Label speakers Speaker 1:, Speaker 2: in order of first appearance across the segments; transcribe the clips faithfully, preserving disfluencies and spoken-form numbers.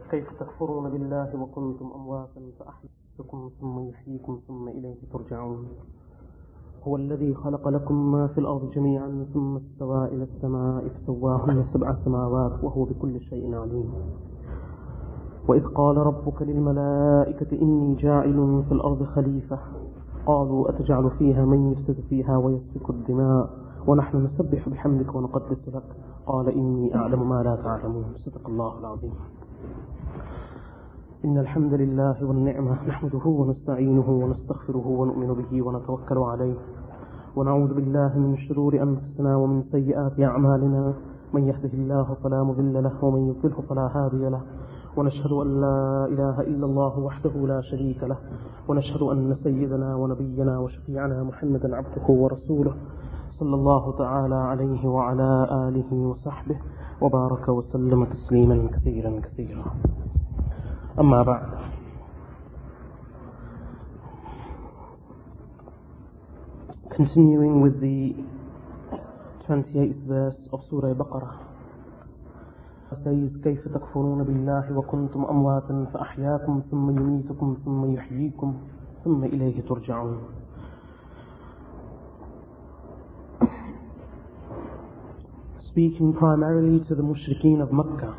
Speaker 1: كيف تكفرون بالله وكنتم أمواتا فأحياكم ثم يحييكم ثم إليه ترجعون. هو الذي خلق لكم ما في الأرض جميعا ثم استوى إلى السماء فسواهن سبع سماوات وهو بكل شيء عليم. وإذ قال ربك للملائكة إني جاعل في الأرض خليفة قالوا أتجعل فيها من يفسد فيها ويسفك الدماء ونحن نسبح بحمدك ونقدس لك قال إني أعلم ما لا تعلمون. صدق الله العظيم. إن الحمد لله والنعمة نحمده ونستعينه ونستغفره ونؤمن به ونتوكل عليه ونعوذ بالله من شرور أنفسنا ومن سيئات أعمالنا من يهده الله فلا مضل له ومن يضلله فلا هادي له ونشهد أن لا إله إلا الله وحده لا شريك له ونشهد أن سيدنا ونبينا وشفيعنا محمدا عبده ورسوله صلى الله تعالى عليه وعلى آله وصحبه وبارك وسلم تسليما كثيرا كثيرا. أما بعد، continuing with the twenty-eighth verse of Surah Baqarah, says كيف تكفرون بالله وكنتم أمواتا فأحياكم ثم يميتكم ثم يحييكم ثم إليه ترجعون. Speaking primarily to the mushrikeen of Makkah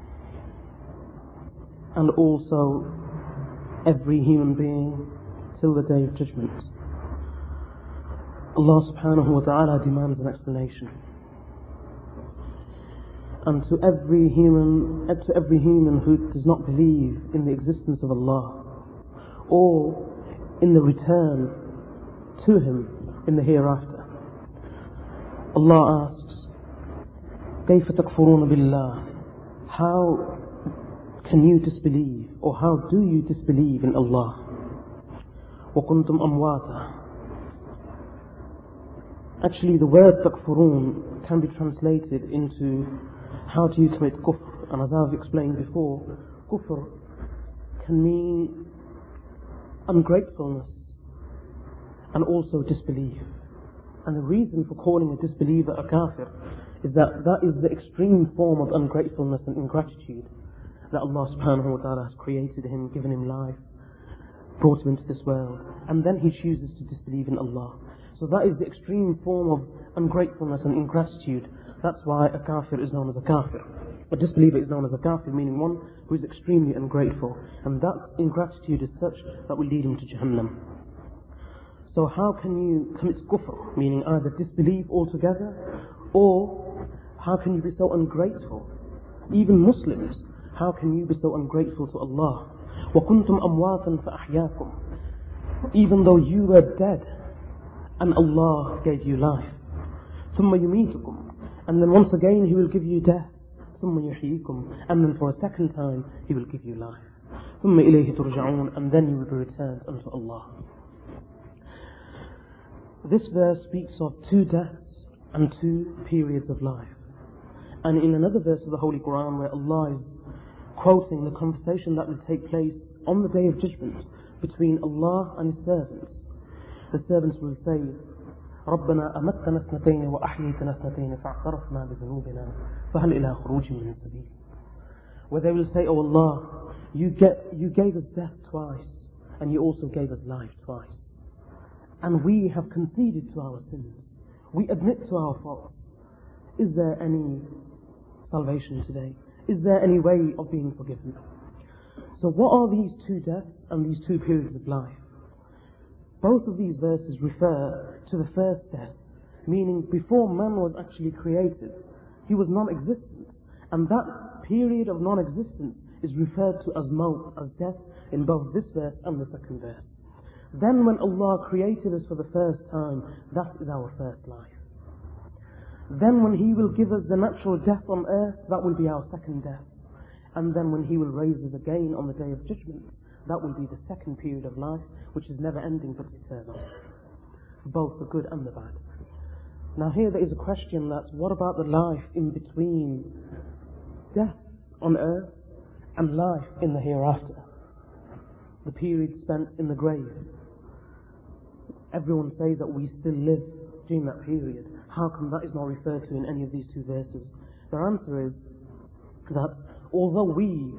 Speaker 1: and also every human being till the day of judgment, Allah subhanahu wa ta'ala demands an explanation. And to every human, to every human who does not believe in the existence of Allah or in the return to Him in the hereafter, Allah asks, كيف تكفرون بالله? How can you disbelieve, or how do you disbelieve in Allah? وكنتم أمواتا. Actually, the word takfurun can be translated into how do you commit kufr, and as I've explained before, kufr can mean ungratefulness and also disbelief. And the reason for calling a disbeliever a kafir is that that is the extreme form of ungratefulness and ingratitude that Allah subhanahu wa ta'ala has created him, given him life, brought him into this world, and then he chooses to disbelieve in Allah. So that is the extreme form of ungratefulness and ingratitude. That's why a kafir is known as a kafir. A disbeliever is known as a kafir, meaning one who is extremely ungrateful. And that ingratitude is such that will lead him to Jahannam. So how can you commit kufr, meaning either disbelieve altogether, or how can you be so ungrateful? Even Muslims, how can you be so ungrateful to Allah? وَكُنْتُمْ أَمْوَاتًا فَأَحْيَاكُمْ. Even though you were dead, and Allah gave you life. ثُمَّ يُمِيتُكُمْ. And then once again He will give you death. ثُمَّ يُحْيِيكُمْ. And then for a second time He will give you life. ثُمَّ إِلَيْهِ تُرْجَعُونَ. And then you will be returned unto Allah. This verse speaks of two deaths and two periods of life. And in another verse of the Holy Quran where Allah is quoting the conversation that will take place on the Day of Judgment between Allah and His servants, the servants will say, رَبَّنَا أَمَتَّنَا اثْنَتَيْنِ وَأَحْيَيْتَنَا اثْنَتَيْنِ فَاعْتَرَفْنَا بِذُنُوبِنَا فَهَلْ إِلَىٰ خُرُوجٍ مِّن سَبِيلٍ. Where they will say, Oh Allah, you, get, you gave us death twice, and you also gave us life twice. And we have conceded to our sins. We admit to our faults. Is there any salvation today? Is there any way of being forgiven? So what are these two deaths and these two periods of life? Both of these verses refer to the first death, meaning before man was actually created, he was non-existent. And that period of non-existence is referred to as maut, as death, in both this verse and the second verse. Then when Allah created us for the first time, that is our first life. Then when He will give us the natural death on earth, that will be our second death. And then when He will raise us again on the Day of Judgment, that will be the second period of life, which is never ending but eternal. Both the good and the bad. Now here there is a question that, what about the life in between death on earth and life in the hereafter? The period spent in the grave. Everyone says that we still live during that period. How come that is not referred to in any of these two verses? Their answer is that although we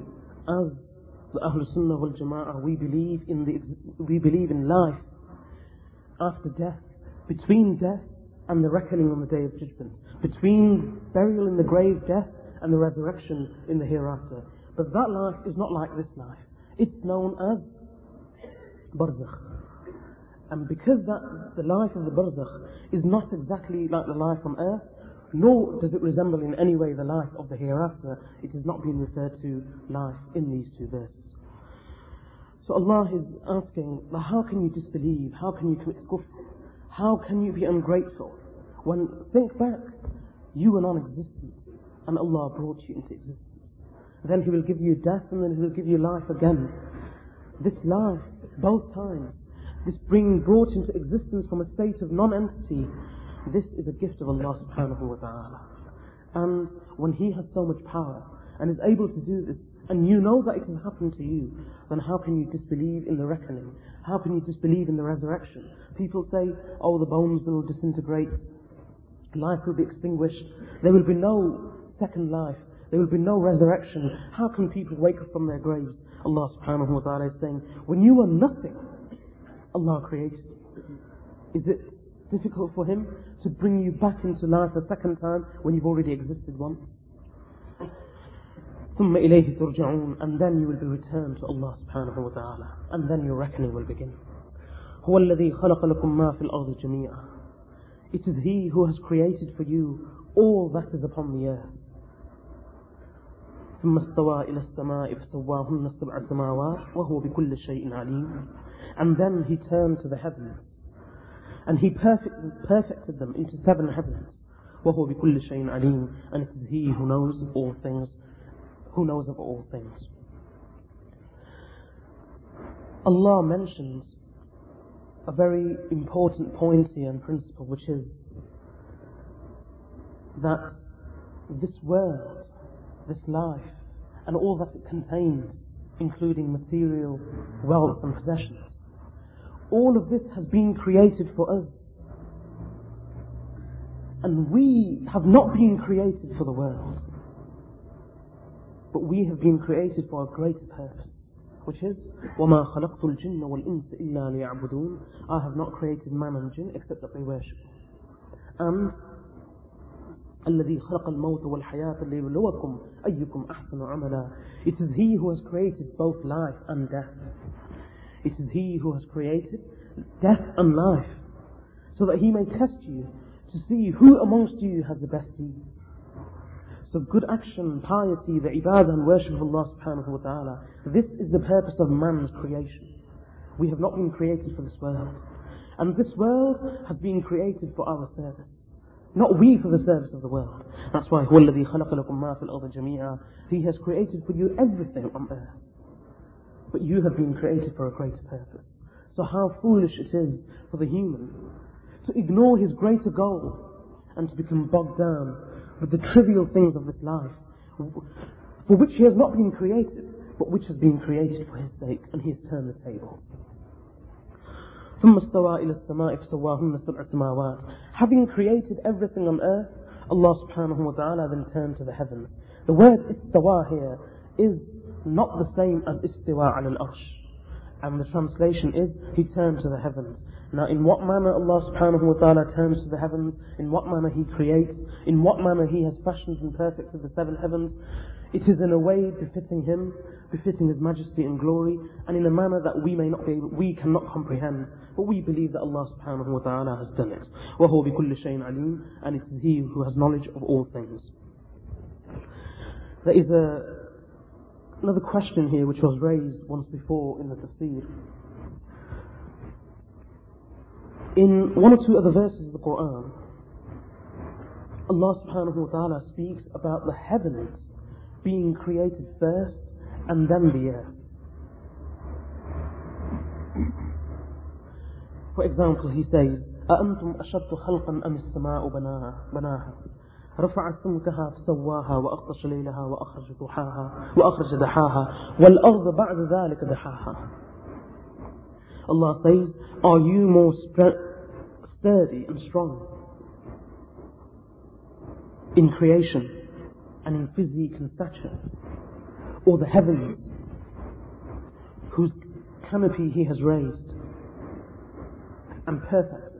Speaker 1: as the Ahlul Sunnah wal Jama'ah, we believe in the we believe in life after death, between death and the reckoning on the Day of Judgment, between burial in the grave, death, and the resurrection in the hereafter. But that life is not like this life. It's known as barzakh. And because that the life of the barzakh is not exactly like the life on earth, nor does it resemble in any way the life of the hereafter, it is not being referred to life in these two verses. So Allah is asking, how can you disbelieve? How can you commit kufr? How can you be ungrateful? When, think back, you were non-existent and Allah brought you into existence. Then He will give you death and then He will give you life again. This life, both times, this being brought into existence from a state of non-entity, this is a gift of Allah subhanahu wa ta'ala. And when He has so much power and is able to do this, and you know that it has happened to you, then how can you disbelieve in the reckoning? How can you disbelieve in the resurrection? People say, oh, the bones will disintegrate, life will be extinguished, there will be no second life, there will be no resurrection. How can people wake up from their graves? Allah subhanahu wa ta'ala is saying, when you were nothing, Allah created you. Is it difficult for Him to bring you back into life a second time when you've already existed once? ثُمَّ إِلَيْهِ تُرْجَعُونَ, and then you will be returned to Allah subhanahu wa ta'ala, and then your reckoning will begin. هُوَ الَّذِي خَلَقَ لَكُم مَّا فِي الْأَرْضِ جَمِيعًا. It is He who has created for you all that is upon the earth. ثُمَّ اسْتَوَى إِلَى السَّمَاءِ فَسَوَّاهُنَّ سَبْعَ سَمَاوَاتٍ وَهُوَ بِكُلِّ شَيْءٍ عَلِيمٌ. And then He turned to the heavens, and He perfect, perfected them into seven heavens. وَهُوَ بِكُلِّ شَيْءٍ عَلِيمٌ. And it is He who knows all things, who knows of all things. Allah mentions a very important point here and principle, which is that this world, this life, and all that it contains, including material wealth and possessions, all of this has been created for us. And we have not been created for the world, but we have been created for a greater purpose, which is وَمَا خَلَقْتُ الْجِنَّ وَالْإِنسَ إِلَّا لِيَعْبُدُونَ. I have not created man and jinn except that they worship. And الَّذِي خَلَقَ الْمَوْتَ وَالْحَيَاةَ لِيَبْلُوَكُمْ أَيُّكُمْ أَحْسَنُ عَمَلًا. It is He who has created both life and death. It is He who has created death and life, so that He may test you to see who amongst you has the best deed. So good action, piety, the ibadah and worship of Allah subhanahu wa ta'ala, this is the purpose of man's creation. We have not been created for this world. And this world has been created for our service, not we for the service of the world. That's why هُوَ الَّذِي خَلَقَ لَكُم مَّا فِي الْأَرْضِ جَمِيعًا. He has created for you everything on earth. But you have been created for a greater purpose. So how foolish it is for the human to ignore his greater goal and to become bogged down with the trivial things of this life, for which he has not been created, but which has been created for his sake, and he has turned the tables. ثُمَّ اسْتَوَى إِلَى السَّمَاءِ فَسَوَّاهُنَّ سَبْعَ سَمَاوَاتٍ. Having created everything on earth, Allah subhanahu wa ta'ala then turned to the heavens. The word istawa here is not the same as istiwa ala al-arsh, and the translation is He turned to the heavens. Now, in what manner Allah subhanahu wa ta'ala turns to the heavens, in what manner He creates, in what manner He has fashioned and perfected the seven heavens, it is in a way befitting Him, befitting His majesty and glory, and in a manner that we may not be able, we cannot comprehend, but we believe that Allah subhanahu wa ta'ala has done it. وَهُوَ بِكُلِّ شَيْءٍ عَلِيمٌ. And it is He who has knowledge of all things. There is a, another question here which was raised once before in the tafsir. In one or two other verses of the Quran, Allah subhanahu wa ta'ala speaks about the heavens being created first and then the earth. For example, He says, أَأَنْتُمْ أَشَدُّ خَلْقًا أَمِ السَّمَاءُ بَنَاهَا رَفَعَ سَمْكَهَا فَسَوَّاهَا وَأَغْطَشَ لَيْلَهَا وَأَخْرَجَ ضُحَاهَا وَأَخْرَجَ دَحَاهَا وَالْأَرْضَ بَعْدَ ذَلِكَ دَحَاهَا. Allah says, are you more sturdy and strong in creation and in physique and stature, or the heavens whose canopy He has raised and perfected,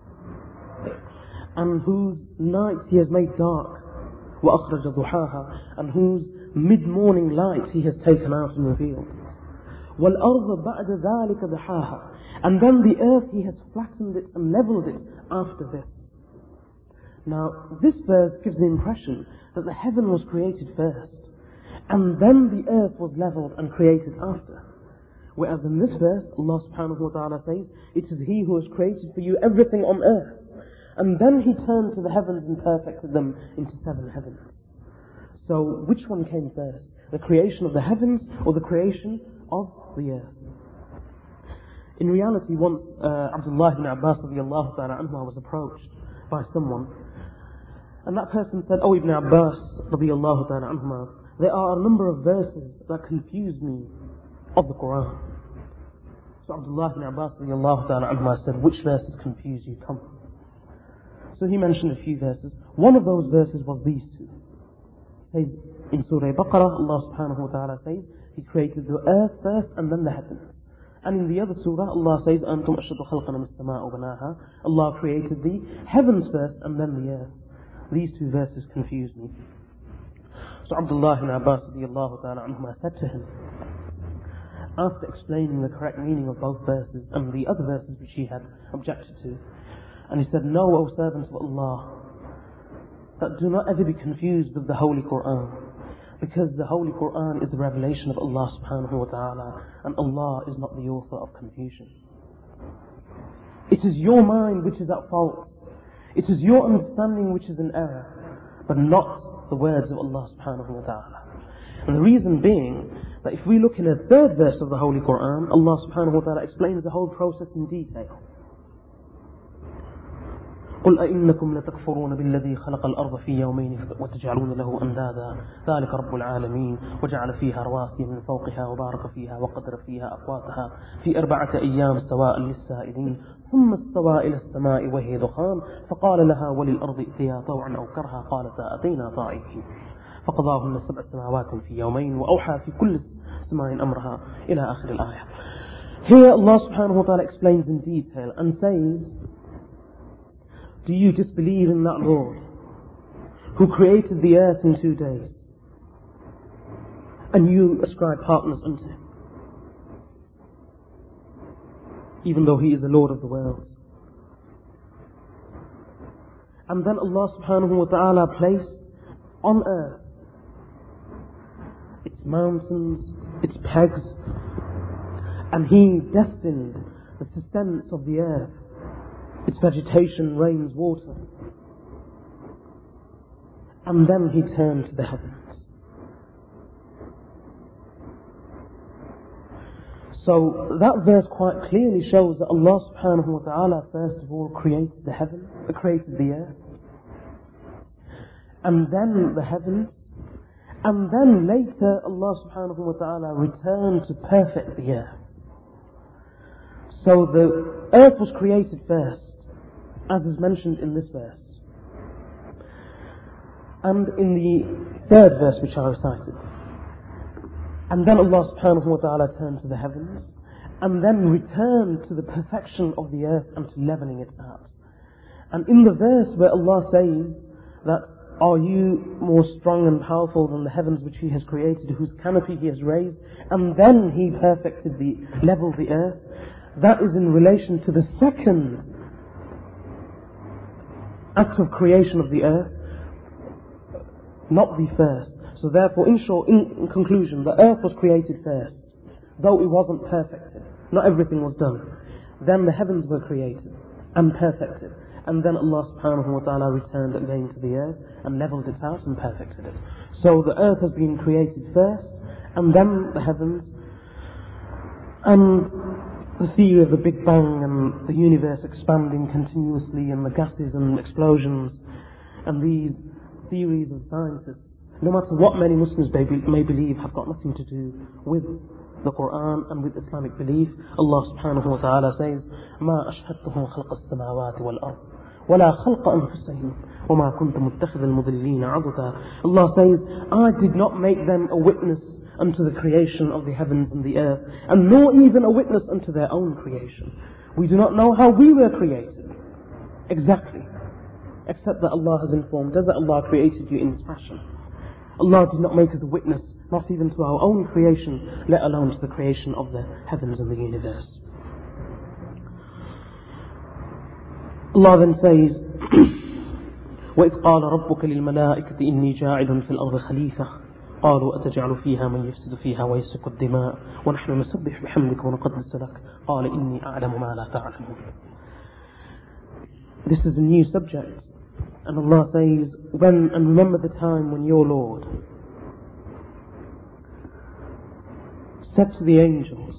Speaker 1: and whose nights He has made dark, وَأَخْرَجَ ضُحَاهَا, and whose mid-morning light He has taken out and revealed. وَالْأَرْضَ بَعْدَ ذَلِكَ دَحَاهَا, and then the earth He has flattened it and levelled it after this. Now, this verse gives the impression that the heaven was created first, and then the earth was levelled and created after. Whereas in this verse, Allah subhanahu wa ta'ala says, it is He who has created for you everything on earth. And then He turned to the heavens and perfected them into seven heavens. So, which one came first? The creation of the heavens or the creation of the earth? In reality, once uh, Abdullah ibn Abbas radiallahu ta'ala anhu was approached by someone, and that person said, "Oh Ibn Abbas radiallahu ta'ala anhu, there are a number of verses that confuse me of the Quran." So Abdullah ibn Abbas radiallahu ta'ala anhu said, "Which verses confuse you? Come." So he mentioned a few verses. One of those verses was these two. Says in Surah Baqarah, Allah subhanahu wa ta'ala says, He created the earth first and then the heavens. And in the other surah, Allah says, أَنْتُمْ أَشَدُّ خَلْقًا مِنَ السَّمَاءِ بَنَاهَا. Allah created the heavens first and then the earth. These two verses confuse me. So Abdullah ibn Abbas radiallahu ta'ala anhuma said to him, after explaining the correct meaning of both verses and the other verses which he had objected to, and he said, "Know, O servants of Allah, that do not ever be confused with the Holy Quran, because the Holy Quran is the revelation of Allah subhanahu wa ta'ala, and Allah is not the author of confusion. It is your mind which is at fault. It is your understanding which is in error, but not the words of Allah subhanahu wa ta'ala." And the reason being that if we look in a third verse of the Holy Quran, Allah subhanahu wa ta'ala explains the whole process in detail. قُلْ أَإِنَّكُمْ لَتَكْفُرُونَ بِالَّذِي خَلَقَ الْأَرْضَ فِي يَوْمَيْنِ وَتَجْعَلُونَ لَهُ أَنْدَادًا ذَلِكَ رَبُّ الْعَالَمِينَ وَجَعَلَ فِيهَا رَوَاسِيَ مِنْ فَوْقِهَا وَبَارَكَ فِيهَا وَقَدَّرَ فِيهَا أَقْوَاتَهَا فِي أَرْبَعَةِ أَيَّامٍ سَوَاءً لِلسَّائِلِينَ ثُمَّ اسْتَوَى إِلَى السَّمَاءِ وَهِيَ دُخَانٌ فَقَالَ لَهَا وَلِلْأَرْضِ ائْتِيَا طَوْعًا أَوْ كَرْهًا قَالَتَا أَتَيْنَا طَائِعِينَ فَقَضَاهُنَّ سَبْعَ سَمَاوَاتٍ فِي يَوْمَيْنِ وَأَوْحَى فِي كُلِّ سَمَاءٍ أَمْرَهَا إِلَى آخِرِ الْآيَةِ. Here Allah subhanahu wa ta'ala explains in detail and says, do you disbelieve in that Lord who created the earth in two days and you ascribe partners unto Him, even though He is the Lord of the world? And then Allah subhanahu wa ta'ala placed on earth its mountains, its pegs, and He destined the sustenance of the earth, its vegetation, rains, water. And then He turned to the heavens. So that verse quite clearly shows that Allah subhanahu wa ta'ala first of all created the heaven, created the earth, and then the heavens, and then later Allah subhanahu wa ta'ala returned to perfect the earth. So the earth was created first, as is mentioned in this verse. And in the third verse which I recited. And then Allah subhanahu wa ta'ala turned to the heavens, and then returned to the perfection of the earth and to levelling it out. And in the verse where Allah says that, are you more strong and powerful than the heavens which He has created, whose canopy He has raised, and then He perfected the, leveled the earth, that is in relation to the second act of creation of the earth, not the first. So therefore, in short, in, in conclusion, the earth was created first, though it wasn't perfected. Not everything was done. Then the heavens were created and perfected, and then Allah subhanahu wa ta'ala returned again to the earth and levelled it out and perfected it. So the earth has been created first, and then the heavens, and the theory of the Big Bang and the universe expanding continuously and the gases and explosions and these theories of scientists, no matter what many Muslims may, be, may believe, have got nothing to do with the Quran and with Islamic belief. Allah subhanahu wa ta'ala says, مَا أَشْهَدْتُهُمْ خَلْقَ السَّمَاوَاتِ وَالْأَرْضِ وَلَا خَلْقَ أَنفُسِهِمْ وَمَا كُنْتَ مُتَّخِذَ الْمُضِلِّينَ عَضُدًا. Allah says, I did not make them a witness unto the creation of the heavens and the earth, and nor even a witness unto their own creation. We do not know how we were created exactly, except that Allah has informed us that Allah created you in this fashion. Allah did not make us a witness, not even to our own creation, let alone to the creation of the heavens and the universe. Allah then says, وَإِذْ قَالَ رَبُّكَ لِلْمَلَائِكَةِ إِنِّي جَاعِلٌ فِي الْأَرْضِ خَلِيفَةً قالوا أتجعل فيها من يفسد فيها ويسفك الدماء ونحن نسبح بحمدك ونقدس لك قال إني أعلم ما لا تعلمون. This is a new subject, and Allah says, when and remember the time when your Lord said to the angels,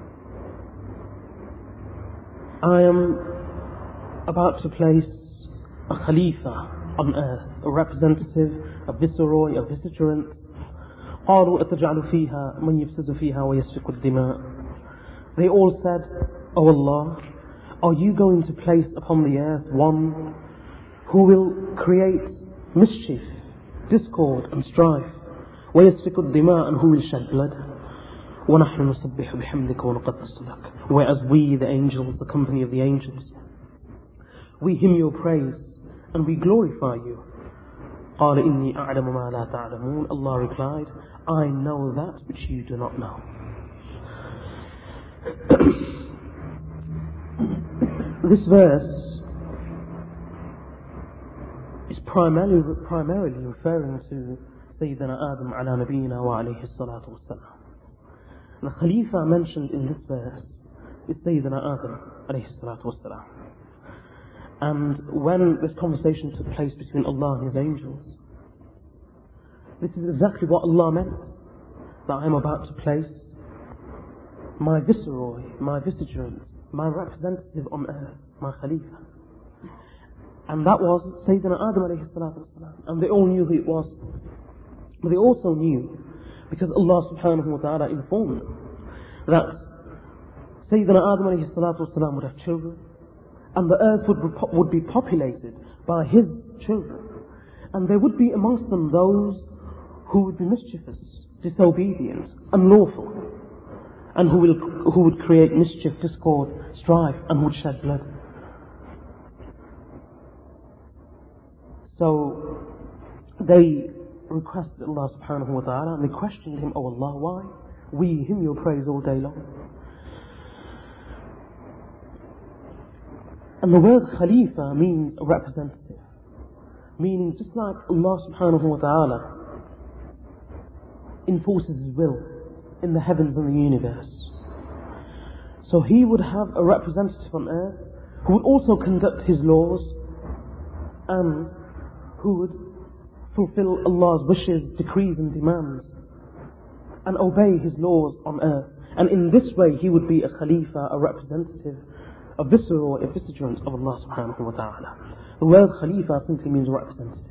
Speaker 1: I am about to place a Khalifa on earth, a representative, a viceroy, a vicegerent. قالوا أتجعل فيها من يفسد فيها ويسفك الدماء. They all said, O Allah, are you going to place upon the earth one who will create mischief, discord and strife, ويسفك الدماء, and who will shed blood? ونحن نسبح بحمدك ونقدس لك. Whereas we, the angels, the company of the angels, we hymn your praise and we glorify you. قال إني أعلم ما لا تعلمون. Allah replied, I know that which you do not know. This verse is primarily, primarily referring to Sayyidina Adam ala nabiyina wa alayhi salatu wassalam. The Khalifa mentioned in this verse is Sayyidina Adam alayhi salatu wassalam. And when this conversation took place between Allah and His angels, this is exactly what Allah meant, that I am about to place my viceroy, my vicegerent, my representative on earth, my Khalifa. And that was Sayyidina Adam alayhi salatu wasalam. And they all knew who it was. But they also knew, because Allah subhanahu wa ta'ala informed them, that Sayyidina Adam alayhi salatu wasalam would have children, and the earth would, would be populated by his children. And there would be amongst them those who would be mischievous, disobedient, unlawful, and who, will, who would create mischief, discord, strife, and would shed blood. So they requested Allah subhanahu wa ta'ala, and they questioned him, O Allah, why? We hymn your praise all day long. And the word Khalifa means a representative, meaning just like Allah subhanahu wa ta'ala enforces His will in the heavens and the universe, so He would have a representative on earth who would also conduct His laws and who would fulfill Allah's wishes, decrees and demands and obey His laws on earth. And in this way He would be a Khalifa, a representative, a viceroy, a vicegerent of Allah subhanahu wa ta'ala. The word Khalifa simply means representative.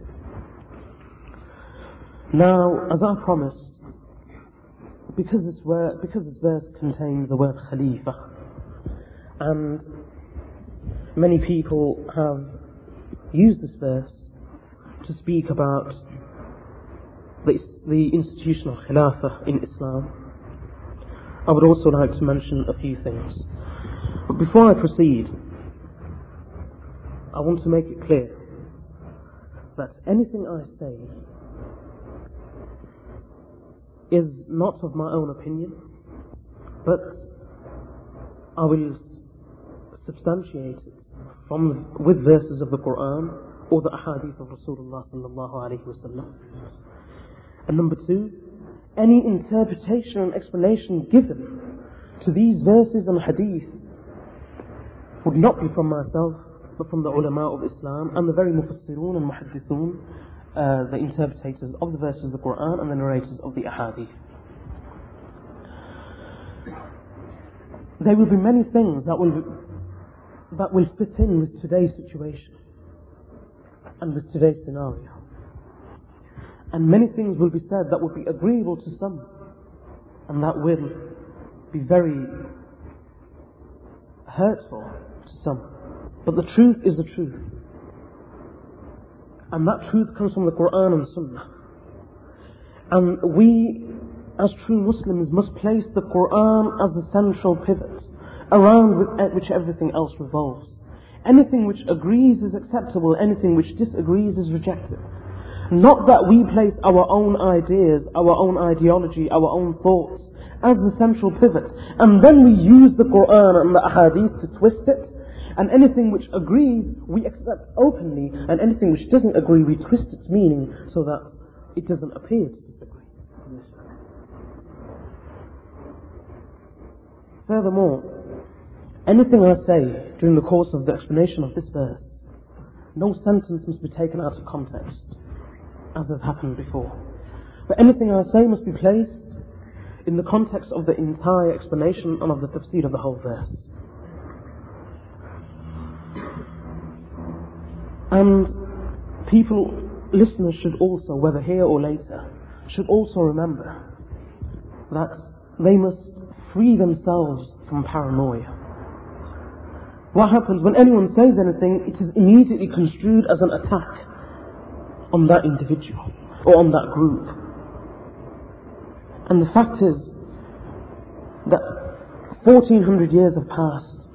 Speaker 1: Now, as I promised, because this word, because this verse contains the word Khalifa, and many people have used this verse to speak about the, the institution of Khilafah in Islam, I would also like to mention a few things. But before I proceed, I want to make it clear that anything I say is not of my own opinion, but I will substantiate it from with verses of the Quran or the ahadith of Rasulullah sallallahu alayhi wa sallam. And number two, any interpretation and explanation given to these verses and hadith would not be from myself, but from the ulama of Islam and the very mufassirun and muhaddithun, uh, the interpreters of the verses of the Quran and the narrators of the ahadith. There will be many things that will be, that will fit in with today's situation and with today's scenario. And many things will be said that will be agreeable to some, and that will be very hurtful to some. But the truth is the truth. And that truth comes from the Quran and Sunnah. And we, as true Muslims, must place the Quran as the central pivot around which everything else revolves. Anything which agrees is acceptable, anything which disagrees is rejected. Not that we place our own ideas, our own ideology, our own thoughts as the central pivot, and then we use the Quran and the Ahadith to twist it, and anything which agrees we accept openly, and anything which doesn't agree we twist its meaning so that it doesn't appear to disagree. Furthermore, anything I say during the course of the explanation of this verse, no sentence must be taken out of context, as has happened before. But anything I say must be placed in the context of the entire explanation and of the tafsir of the whole verse. And people, listeners should also, whether here or later, should also remember that they must free themselves from paranoia. What happens when anyone says anything, it is immediately construed as an attack on that individual or on that group. And the fact is that fourteen hundred years have passed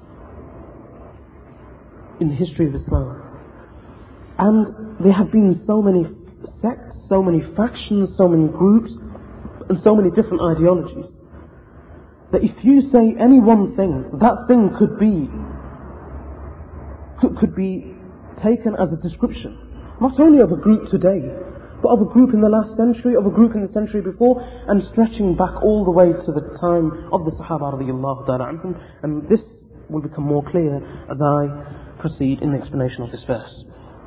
Speaker 1: in the history of Islam, and there have been so many sects, so many factions, so many groups, and so many different ideologies, that if you say any one thing, that thing could be could, could be taken as a description, not only of a group today, but of a group in the last century, of a group in the century before, and stretching back all the way to the time of the Sahaba radiyallahu ta'ala anhum. And this will become more clear as I proceed in the explanation of this verse.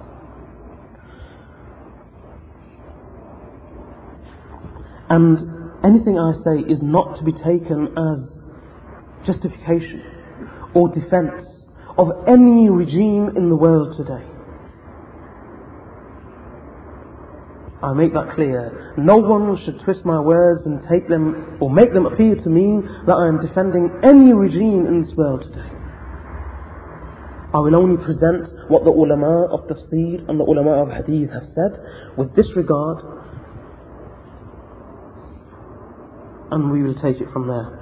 Speaker 1: And anything I say is not to be taken as justification or defense of any regime in the world today. I make that clear. No one should twist my words and take them or make them appear to mean that I am defending any regime in this world today. I will only present what the ulama of tafsir and the ulama of hadith have said with this regard, and we will take it from there.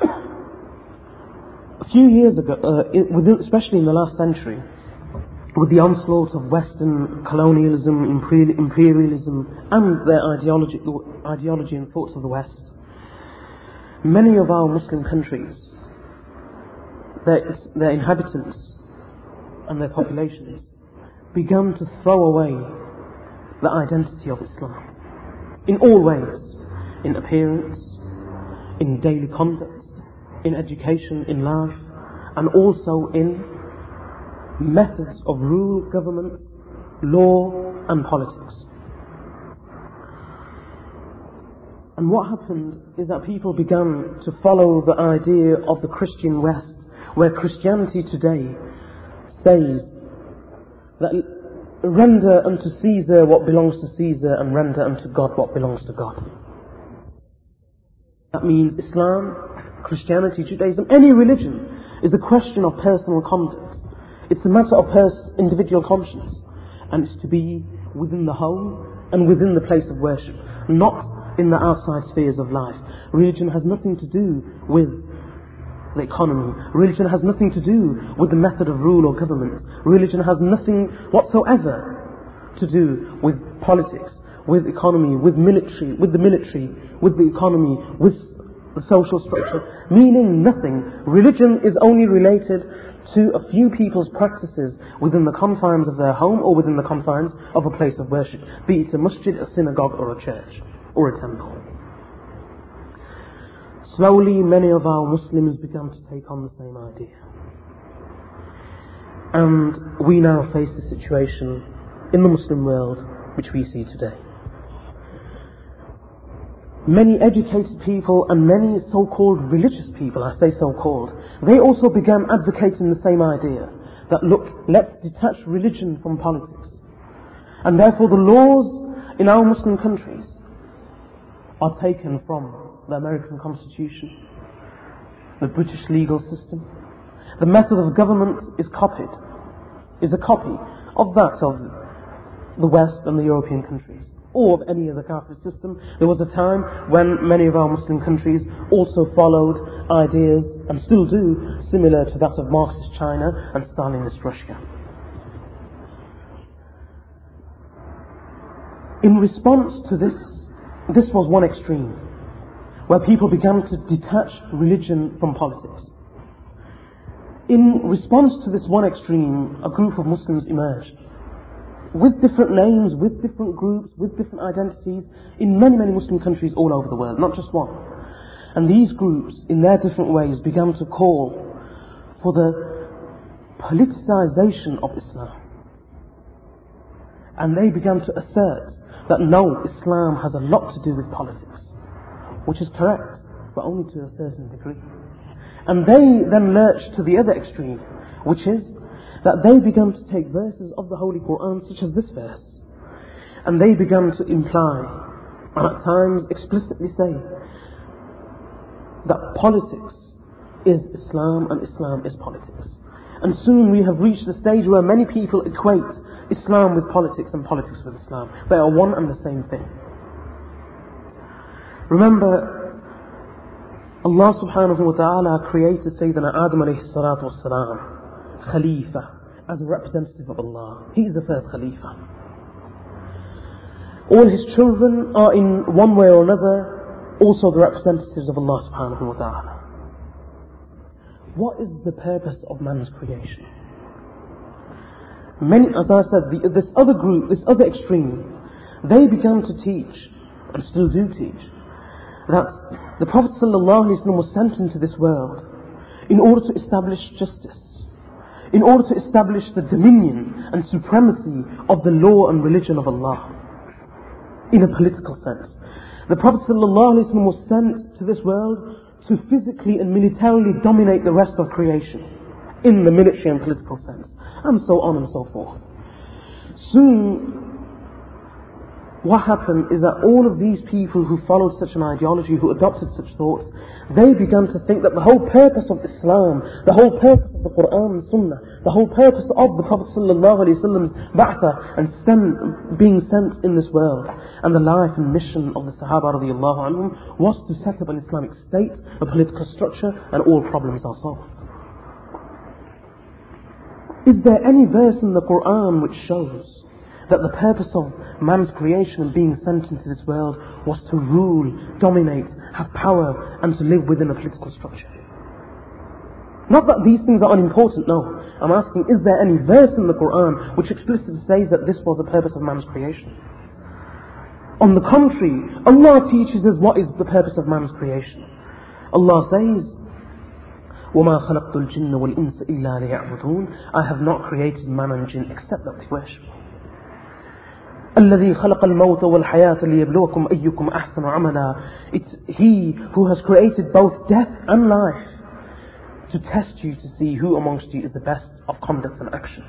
Speaker 1: A few years ago, uh, it, within, especially in the last century, with the onslaught of Western colonialism, imperialism, and their ideology, ideology and thoughts of the West, many of our Muslim countries, their, their inhabitants and their populations began to throw away the identity of Islam in all ways, in appearance, in daily conduct, in education, in life, and also in methods of rule, government, law, and politics. And what happened is that people began to follow the idea of the Christian West, where Christianity today says that render unto Caesar what belongs to Caesar and render unto God what belongs to God. That means Islam, Christianity, Judaism, any religion is a question of personal conduct. It's a matter of pers- individual conscience, and it's to be within the home and within the place of worship, not in the outside spheres of life. Religion has nothing to do with the economy. Religion has nothing to do with the method of rule or government. Religion has nothing whatsoever to do with politics, with economy, with military, with the military, with the economy, with the social structure, meaning nothing. Religion is only related to a few people's practices within the confines of their home or within the confines of a place of worship, be it a masjid, a synagogue, or a church, or a temple. Slowly, many of our Muslims began to take on the same idea. And we now face the situation in the Muslim world which we see today. Many educated people and many so-called religious people, I say so-called, they also began advocating the same idea, that look, let's detach religion from politics. And therefore the laws in our Muslim countries are taken from the American Constitution, the British legal system. The method of government is copied, is a copy of that of the West and the European countries, or of any other Kafir system. There was a time when many of our Muslim countries also followed ideas, and still do, similar to that of Marxist China and Stalinist Russia. In response to this, this was one extreme, where people began to detach religion from politics. In response to this one extreme, a group of Muslims emerged, with different names, with different groups, with different identities, in many, many Muslim countries all over the world, not just one. And these groups, in their different ways, began to call for the politicization of Islam. And they began to assert that no, Islam has a lot to do with politics, which is correct, but only to a certain degree. And they then lurched to the other extreme, which is that they began to take verses of the Holy Quran, such as this verse, and they began to imply, and at times explicitly say, that politics is Islam and Islam is politics. And soon we have reached the stage where many people equate Islam with politics and politics with Islam. They are one and the same thing. Remember, Allah subhanahu wa ta'ala created Sayyidina Adam alayhi salatu wa salam, Khalifa, as a representative of Allah. He is the first Khalifa. All his children are in one way or another also the representatives of Allah subhanahu wa ta'ala. What is the purpose of man's creation? Many, as I said, the, this other group, this other extreme, they began to teach, and still do teach, that the Prophet ﷺ was sent into this world in order to establish justice, in order to establish the dominion and supremacy of the law and religion of Allah, in a political sense. The Prophet ﷺ was sent to this world to physically and militarily dominate the rest of creation, in the military and political sense, and so on and so forth. Soon, what happened is that all of these people who followed such an ideology, who adopted such thoughts, they began to think that the whole purpose of Islam, the whole purpose of the Quran and Sunnah, the whole purpose of the Prophet ﷺ's ba'athah and sent, being sent in this world, and the life and mission of the Sahaba radiallahu anhum, was to set up an Islamic state, a political structure, and all problems are solved. Is there any verse in the Quran which shows that the purpose of man's creation and being sent into this world was to rule, dominate, have power, and to live within a political structure? Not that these things are unimportant, no. I'm asking, is there any verse in the Quran which explicitly says that this was the purpose of man's creation? On the contrary, Allah teaches us what is the purpose of man's creation. Allah says, وَمَا خَلَقْتُ الْجِنَّ وَالْإِنسَ إِلَّا لِيَعْبُدُونَ I have not created man and jinn except that they worship. الذي خلق الموت والحياة ليبلوكم أيكم أحسن عملا It's He who has created both death and life to test you, to see who amongst you is the best of conduct and action.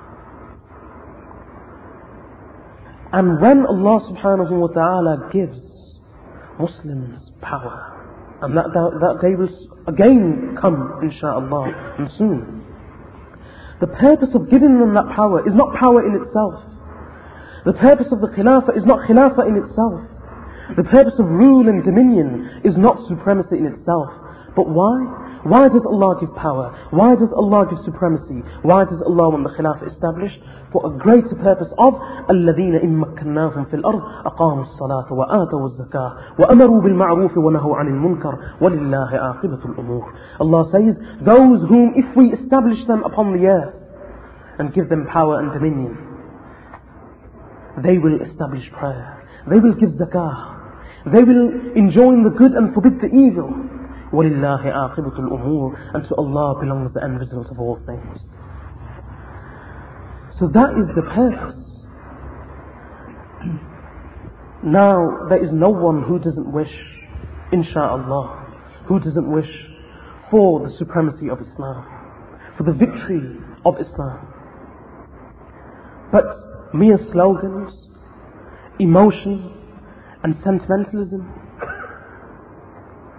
Speaker 1: And when Allah subhanahu wa ta'ala gives Muslims power, and that, that, that day will again come insha'Allah and soon, the purpose of giving them that power is not power in itself. The purpose of the Khilafah is not Khilafah in itself. The purpose of rule and dominion is not supremacy in itself. But why? Why does Allah give power? Why does Allah give supremacy? Why does Allah want the Khilafah established? For a greater purpose of الَّذِينَ إِن مَّكَّنَّاهُمْ فِي الْأَرْضِ أَقَامُوا الصَّلَاةَ وَآتَوُا الزَّكَاةَ وَأَمَرُوا بِالْمَعْرُوفِ وَنَهَوْا عَنِ الْمُنكَرِ وَلِلَّهِ عَاقِبَةُ الْأُمُورِ Allah says, those whom if we establish them upon the earth and give them power and dominion, they will establish prayer, they will give zakah, they will enjoin the good and forbid the evil. وَلِلَّهِ عَاقِبَةُ الْأُمُورِ And to Allah belongs the end result of all things. So that is the purpose. Now, there is no one who doesn't wish, insha'Allah, who doesn't wish for the supremacy of Islam, for the victory of Islam. But mere slogans, emotion and sentimentalism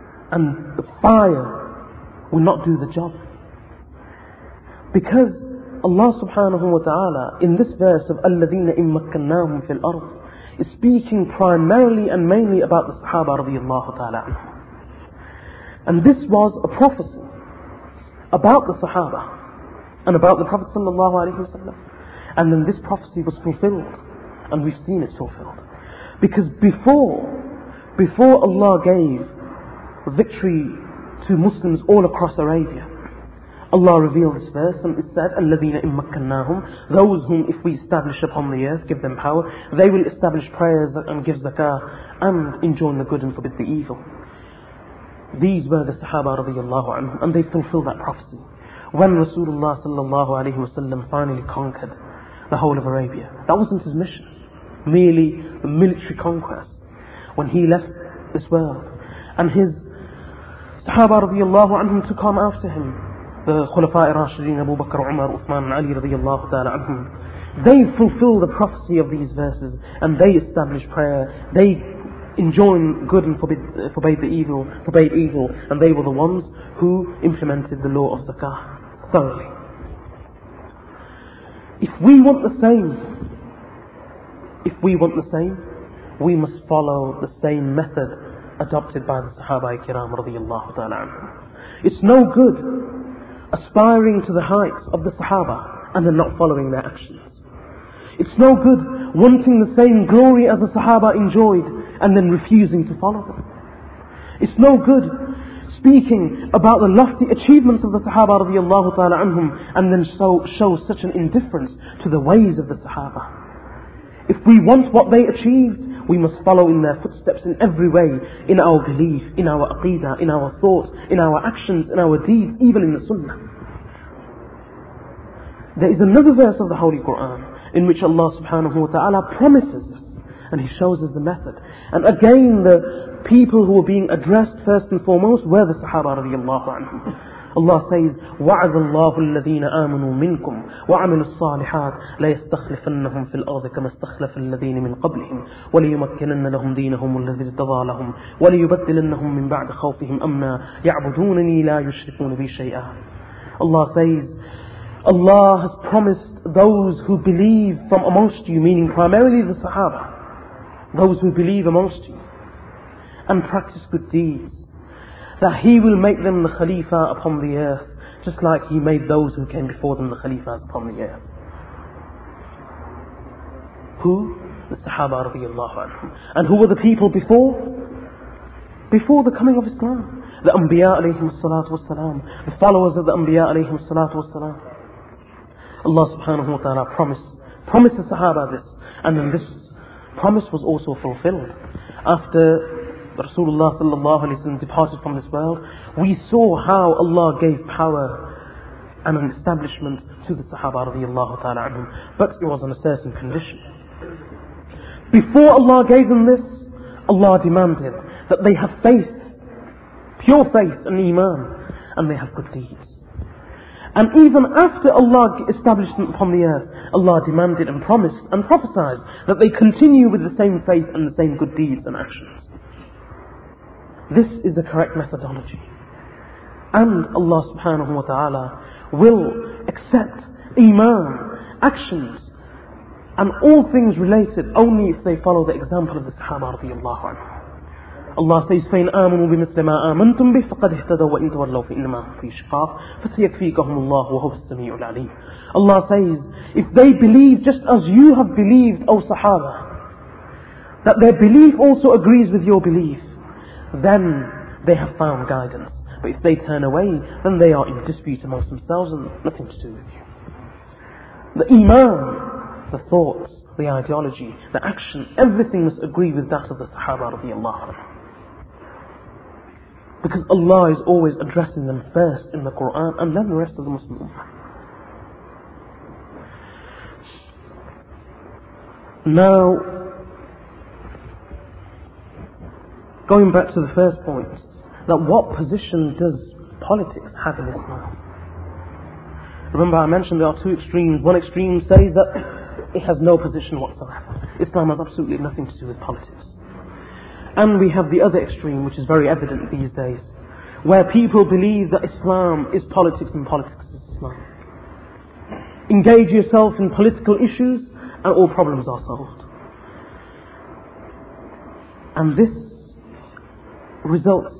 Speaker 1: and the fire will not do the job. Because Allah subhanahu wa ta'ala, in this verse of الَّذِينَ إِن مَّكَّنَّاهُمْ فِي الْأَرْضِ, is speaking primarily and mainly about the Sahaba radiyallahu ta'ala anhum. And this was a prophecy about the Sahaba and about the Prophet sallallahu alaihi wasallam. And then this prophecy was fulfilled, and we've seen it fulfilled. Because before, before Allah gave victory to Muslims all across Arabia, Allah revealed this verse, and it said, الَّذِينَ إِن مَّكَّنَّاهُمْ, those whom if we establish upon the earth, give them power, they will establish prayers and give zakah and enjoin the good and forbid the evil. These were the Sahaba radiyallahu anhum, and they fulfilled that prophecy. When Rasulullah sallallahu alayhi wasallam finally conquered the whole of Arabia, that wasn't his mission, merely a military conquest. When he left this world, and his Sahaba radiyallahu anhum took on after him, the Khulafa'i Rashidin, Abu Bakr, Umar, Uthman and Ali radiyallahu ta'ala anhum, they fulfilled the prophecy of these verses, and they established prayer, they enjoined good and forbid, uh, forbade the evil, forbade evil, and they were the ones who implemented the law of zakah thoroughly. If we want the same, if we want the same, we must follow the same method adopted by the Sahaba Kiram radiyallahu ta'ala anhum. It's no good aspiring to the heights of the Sahaba and then not following their actions. It's no good wanting the same glory as the Sahaba enjoyed and then refusing to follow them. It's no good speaking about the lofty achievements of the Sahaba radiyallahu ta'ala anhum and then so, show such an indifference to the ways of the Sahaba. If we want what they achieved, we must follow in their footsteps in every way, in our belief, in our aqeedah, in our thoughts, in our actions, in our deeds, even in the sunnah. There is another verse of the Holy Quran in which Allah subhanahu wa ta'ala promises us, and He shows us the method. And again, the people who were being addressed first and foremost were the Sahaba radiyallahu anhum. Allah says, وَعَدَ اللَّهُ الَّذِينَ آمَنُوا مِنْكُمْ وَعَمِلُوا الصَّالِحَاتِ لَيَسْتَخْلِفَنَّهُمْ فِي الْأَرْضِ كَمَا اسْتَخْلَفَ الَّذِينَ مِنْ قَبْلِهِمْ وَلَيُمَكِّنَنَّ لَهُمْ دِينَهُمُ الَّذِي ارْتَضَىٰ لَهُمْ وَلَيُبَدِّلَنَّهُمْ مِنْ بَعْدِ خَوْفِهِمْ أَمْنًا يَعْبُدُونَنِي لَا يُشْرِكُونَ بِي شَيْئًا. Allah says, Allah has promised those who believe from amongst you, meaning primarily the Sahaba, those who believe amongst you and practice good deeds, that He will make them the Khalifa upon the earth, just like He made those who came before them the Khalifas upon the earth. Who? The Sahaba radiyallahu anhum. And who were the people before? Before the coming of Islam. The Anbiya alayhim salatu wassalam, the followers of the Anbiya alayhim salatu wassalam. Allah subhanahu wa ta'ala promised, promised the Sahaba this, and then this promise was also fulfilled. After Rasulullah sallallahu alayhi wa sallam departed from this world, we saw how Allah gave power and an establishment to the Sahaba radiyallahu ta'ala anhum, but it was on a certain condition. Before Allah gave them this, Allah demanded that they have faith, pure faith and iman, and they have good deeds. And even after Allah established them upon the earth, Allah demanded and promised and prophesied that they continue with the same faith and the same good deeds and actions. This is the correct methodology. And Allah subhanahu wa ta'ala will accept iman, actions, and all things related only if they follow the example of the Sahaba radiyallahu anhu. Allah says, فَإِنْ آمَنُوا بِمِثْلِ مَا آمَنْتُمْ بِهِ فَقَدْ اهْتَدَوْا وَإِنْ تَوَلَّوْا فَإِنَّمَا هُمْ فِي شِقَاقٍ فَسَيَكْفِيكَهُمُ اللَّهُ وَهُوَ السَّمِيعُ الْعَلِيمُ. Allah says, if they believe just as you have believed, O Sahaba, that their belief also agrees with your belief, then they have found guidance. But if they turn away, then they are in dispute amongst themselves and nothing to do with you. The iman, the thoughts, the ideology, the action, everything must agree with that of the Sahaba radiyallahu anhu. Because Allah is always addressing them first in the Quran and then the rest of the Muslim Ummah. Now, going back to the first point, that what position does politics have in Islam? Remember I mentioned there are two extremes. One extreme says that it has no position whatsoever. Islam has absolutely nothing to do with politics. And we have the other extreme, which is very evident these days, where people believe that Islam is politics and politics is Islam. engage yourself in political issues, and all problems are solved. And this results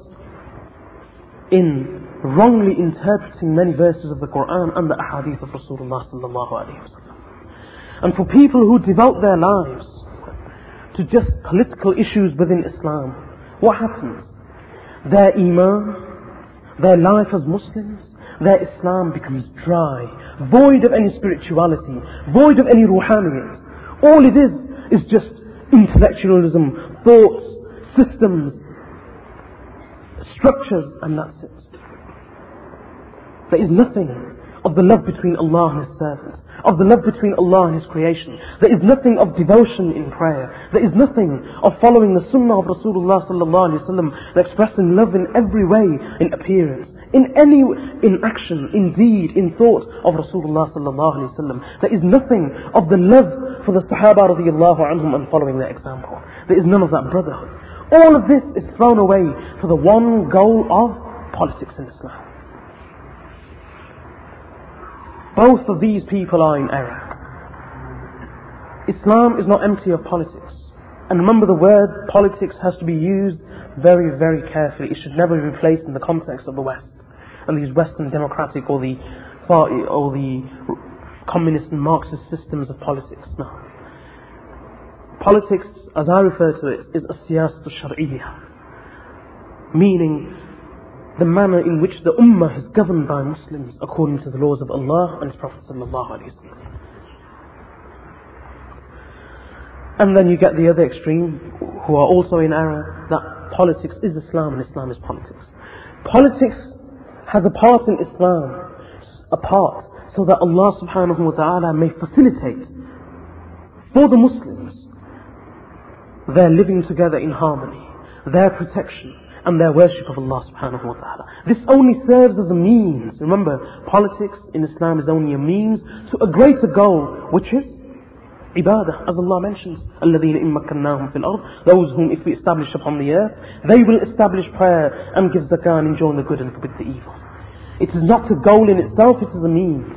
Speaker 1: in wrongly interpreting many verses of the Quran and the ahadith of Rasulullah sallallahu alayhi wa sallam. And for people who devote their lives to just political issues within Islam, what happens? Their iman, their life as Muslims, their Islam becomes dry, void of any spirituality, void of any ruhaniyat. All it is, is just intellectualism, thoughts, systems, structures, and that's it. There is nothing of the love between Allah and His servant, of the love between Allah and His creation. There is nothing of devotion in prayer. There is nothing of following the sunnah of Rasulullah sallallahu alaihi wasallam, expressing love in every way, in appearance, in any, in action, in deed, in thought of Rasulullah sallallahu alaihi wasallam. There is nothing of the love for the Sahaba radiyallahu anhum and following their example. There is none of that brotherhood. All of this is thrown away for the one goal of politics in Islam. Both of these people are in error. Islam is not empty of politics. And remember, the word politics has to be used very, very carefully. It should never be placed in the context of the West and these Western democratic or the or the communist and Marxist systems of politics. No. Politics, as I refer to it, is a siyasat al-shar'iyyah, meaning the manner in which the ummah is governed by Muslims according to the laws of Allah and His Prophet sallallahu alaihi wasallam. And then you get the other extreme, who are also in error, that politics is Islam and Islam is politics. Politics has a part in Islam, a part, so that Allah subhanahu wa ta'ala may facilitate for the Muslims their living together in harmony, their protection, and their worship of Allah subhanahu wa ta'ala. This only serves as a means. Remember, politics in Islam is only a means to a greater goal, which is ibadah, as Allah mentions, الَّذِينَ إِن مَّكَّنَّاهُمْ فِي الْأَرْضِ, those whom if we establish upon the earth, they will establish prayer and give zakah and enjoin the good and forbid the evil. It is not a goal in itself, it is a means.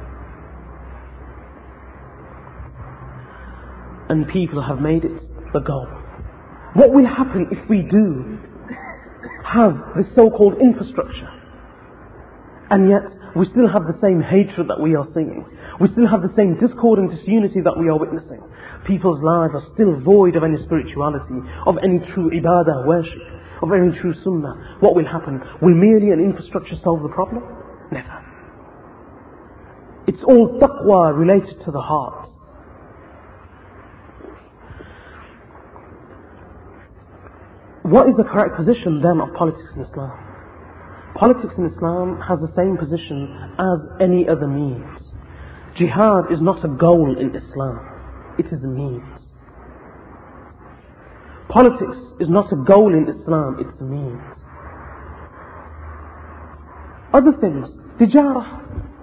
Speaker 1: And people have made it the goal. What will happen if we do have this so-called infrastructure, and yet we still have the same hatred that we are seeing? We still have the same discord and disunity that we are witnessing. People's lives are still void of any spirituality, of any true ibadah, worship, of any true sunnah. What will happen? Will merely an infrastructure solve the problem? Never. It's all taqwa related to the heart. What is the correct position then of politics in Islam? Politics in Islam has the same position as any other means. Jihad is not a goal in Islam, it is a means. Politics is not a goal in Islam, it's a means. Other things, tijara,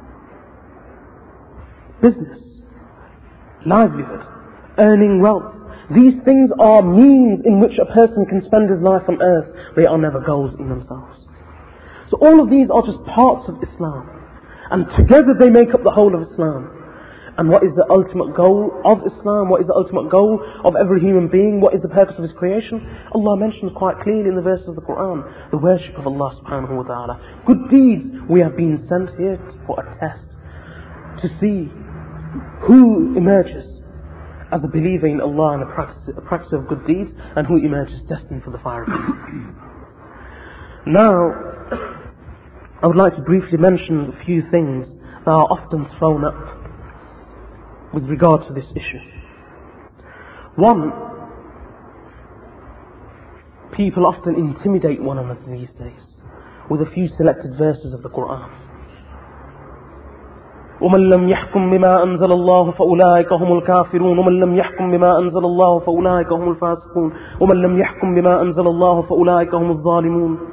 Speaker 1: business, livelihood, earning wealth, these things are means in which a person can spend his life on earth. They are never goals in themselves. So all of these are just parts of Islam, and together they make up the whole of Islam. And what is the ultimate goal of Islam? What is the ultimate goal of every human being? What is the purpose of his creation? Allah mentions quite clearly in the verses of the Quran, the worship of Allah subhanahu wa ta'ala. Good deeds. We have been sent here for a test, to see who emerges as a believer in Allah and a practice, a practice of good deeds, and who emerges destined for the fire of hell. Now, I would like to briefly mention a few things that are often thrown up with regard to this issue. One, people often intimidate one another these days with a few selected verses of the Quran. وَمَنْ لَمْ يَحْكُمْ بِمَا أَنزَلَ اللَّهُ فَأُولَٰئِكَ هُمُ الْكَافِرُونَ وَمَنْ لَمْ يَحْكُمْ بِمَا أَنزَلَ اللَّهُ فَأُولَٰئِكَ هُمُ الْفَاسِقُونَ وَمَنْ لَمْ يَحْكُمْ بِمَا أَنزَلَ اللَّهُ فَأُولَٰئِكَ هُمُ الظَّالِمُونَ.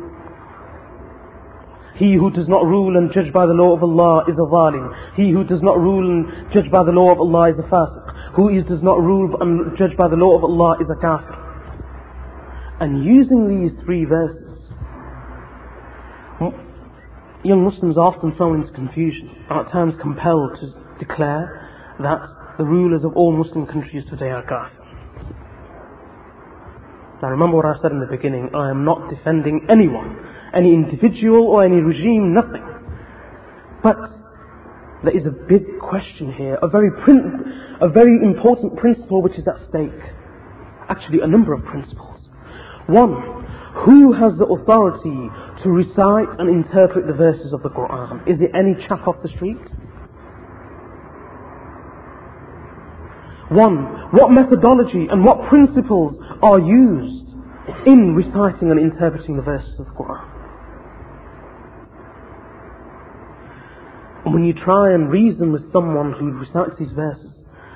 Speaker 1: He who does not rule and judge by the law of Allah is a zalim. He who does not rule and judge by the law of Allah is a fasiq. Who does not rule and judge by the law of Allah is a kafir. And using these three verses, young Muslims are often thrown into confusion, are at times compelled to declare that the rulers of all Muslim countries today are kafir. Now remember what I said in the beginning, I am not defending anyone, any individual or any regime, nothing. But there is a big question here, a very prin- a very important principle which is at stake. Actually, a number of principles. One, who has the authority to recite and interpret the verses of the Quran? Is it any chap off the street? One, what methodology and what principles are used in reciting and interpreting the verses of the Quran? And when you try and reason with someone who recites these verses,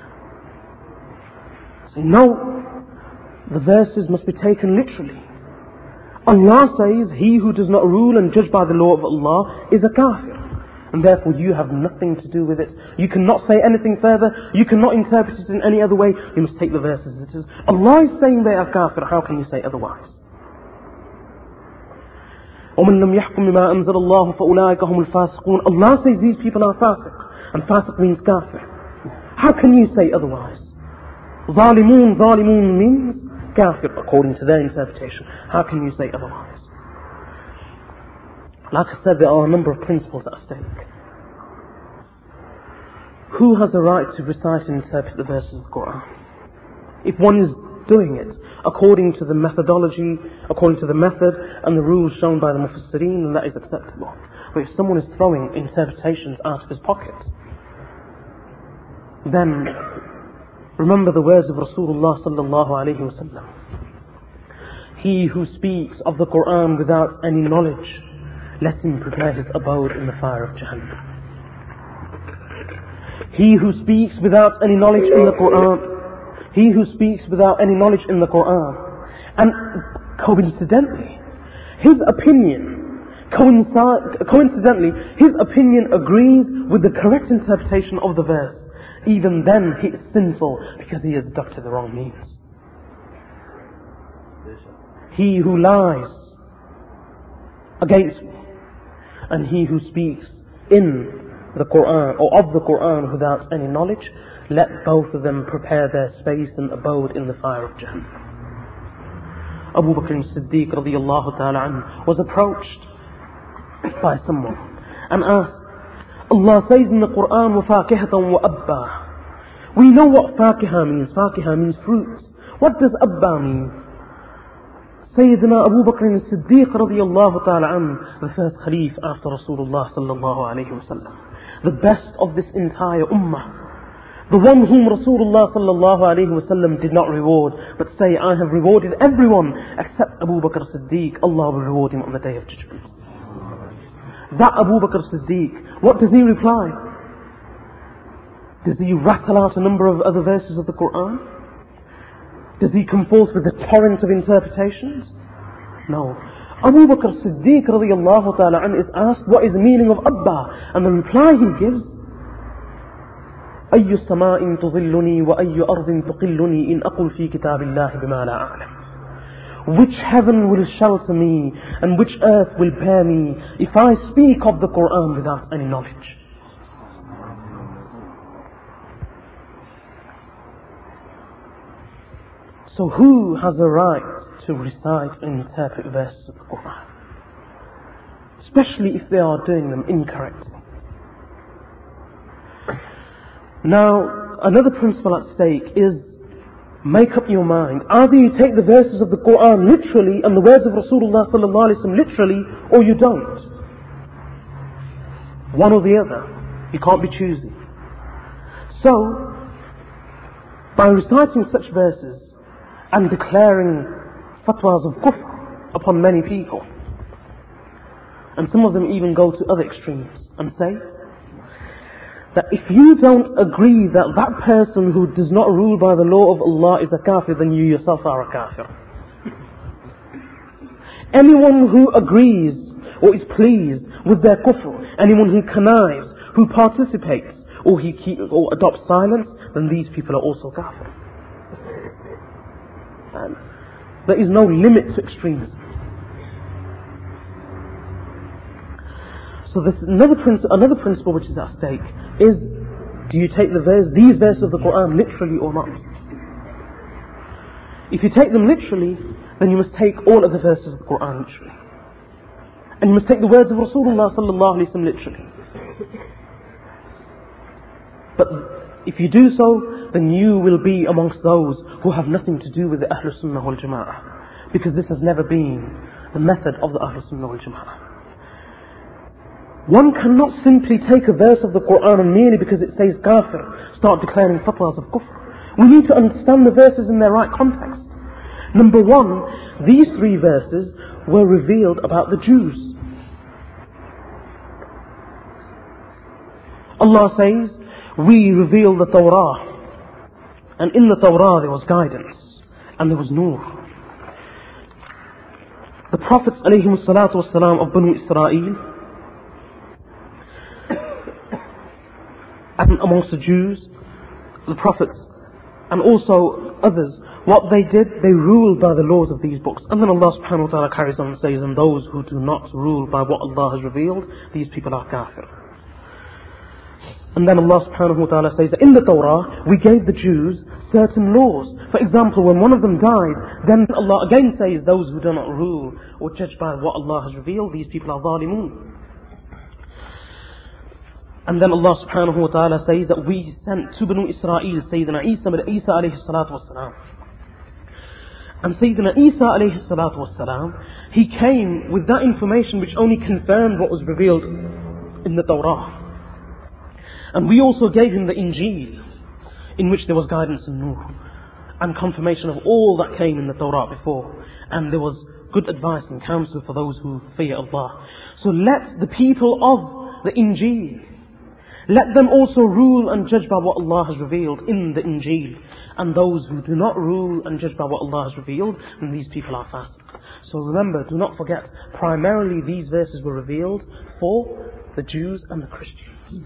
Speaker 1: say, no, the verses must be taken literally. Allah says, he who does not rule and judge by the law of Allah is a kafir. And therefore you have nothing to do with it. You cannot say anything further. You cannot interpret it in any other way. You must take the verses as it is. Allah is saying they are kafir. How can you say otherwise? وَمَنْ لَمْ يَحْكُمْ بِمَا أَنزَلَ اللَّهُ فَأُولَٰئِكَ هُمُ الْفَاسِقُونَ. Allah says these people are fasiq. And fasiq means kafir. How can you say otherwise? ظالمون, ظالمون means kafir according to their interpretation. How can you say otherwise? Like I said, there are a number of principles at stake. Who has the right to recite and interpret the verses of the Quran? If one is doing it according to the methodology, according to the method and the rules shown by the Mufassirin, then that is acceptable. But if someone is throwing interpretations out of his pocket, then remember the words of Rasulullah sallallahu alayhi wa sallam. He who speaks of the Quran without any knowledge, let him prepare his abode in the fire of Jahannam. He who speaks without any knowledge in the Quran, he who speaks without any knowledge in the Quran, and coincidentally, his opinion, coincide, coincidentally, his opinion agrees with the correct interpretation of the verse, even then he is sinful because he has adopted the wrong means. He who lies against me, and he who speaks in the Quran or of the Quran without any knowledge, let both of them prepare their space and abode in the fire of Jahannam. Abu Bakr as-Siddiq radiyallahu ta'ala anhu was approached by someone and asked, Allah says in the Quran, وَفَاكِهَةً وَأَبَّا. We know what fakiha means. Fakiha means fruit. What does abba mean? Sayyidina Abu Bakr as-Siddiq radiyallahu ta'ala anhu, the first Khalif after Rasulullah sallallahu alayhi wa sallam, the best of this entire ummah, the one whom Rasulullah sallallahu alayhi wa sallam did not reward, but say, I have rewarded everyone except Abu Bakr as-Siddiq, Allah will reward him on the Day of Judgment. That Abu Bakr as-Siddiq, what does he reply? Does he rattle out a number of other verses of the Quran? Does he come forth with a torrent of interpretations? No. Abu Bakr as-Siddiq radiyallahu ta'ala anhu is asked what is the meaning of Abba, and the reply he gives, أي سماء تظلني وأي أرض تقلني إن أقل في كتاب الله بما لا أعلم. Which heaven will shelter me and which earth will bear me if I speak of the Quran without any knowledge? So who has a right to recite and interpret verses of the Quran? Especially if they are doing them incorrectly. Now, another principle at stake is, make up your mind. Either you take the verses of the Quran literally and the words of Rasulullah sallallahu alaihi wasallam literally, or you don't. One or the other. You can't be choosy. So, by reciting such verses and declaring fatwas of kufr upon many people, and some of them even go to other extremes and say that if you don't agree that that person who does not rule by the law of Allah is a kafir, then you yourself are a kafir. Anyone who agrees or is pleased with their kufr, anyone who connives, who participates, or he keep, or adopts silence, then these people are also kafir. And there is no limit to extremism. So this another principle, another principle which is at stake is Do you take the verse, these verses of the Quran literally or not? If you take them literally, then you must take all of the verses of the Quran literally. And you must take the words of Rasulullah sallallahu alaihi wasallam literally. But if you do so, then you will be amongst those who have nothing to do with the Ahlul Sunnah wal Jama'ah. Because this has never been the method of the Ahlul Sunnah wal Jama'ah. One cannot simply take a verse of the Quran and merely because it says kafir, start declaring fatwas of kufr. We need to understand the verses in their right context. Number one, these three verses were revealed about the Jews. Allah says, we revealed the Torah. And in the Torah there was guidance. And there was nur. The Prophets alayhimus salatu wassalam of Banu Israel, and amongst the Jews, the Prophets, and also others, what they did, they ruled by the laws of these books. And then Allah subhanahu wa ta'ala carries on and says, and those who do not rule by what Allah has revealed, these people are kafir. And then Allah subhanahu wa ta'ala says that in the Torah, we gave the Jews certain laws. For example, when one of them died, then Allah again says, those who do not rule or judge by what Allah has revealed, these people are zalimun. And then Allah subhanahu wa ta'ala says that we sent to Banu Israel Sayyidina Isa, Isa alayhi salatu wassalam. And Sayyidina Isa alayhi salatu wassalam, he came with that information which only confirmed what was revealed in the Torah. And we also gave him the Injil, in which there was guidance and nur, and confirmation of all that came in the Torah before. And there was good advice and counsel for those who fear Allah. So let the people of the Injil, let them also rule and judge by what Allah has revealed in the Injil. And those who do not rule and judge by what Allah has revealed, then these people are fasiq. So remember, do not forget, primarily these verses were revealed for the Jews and the Christians.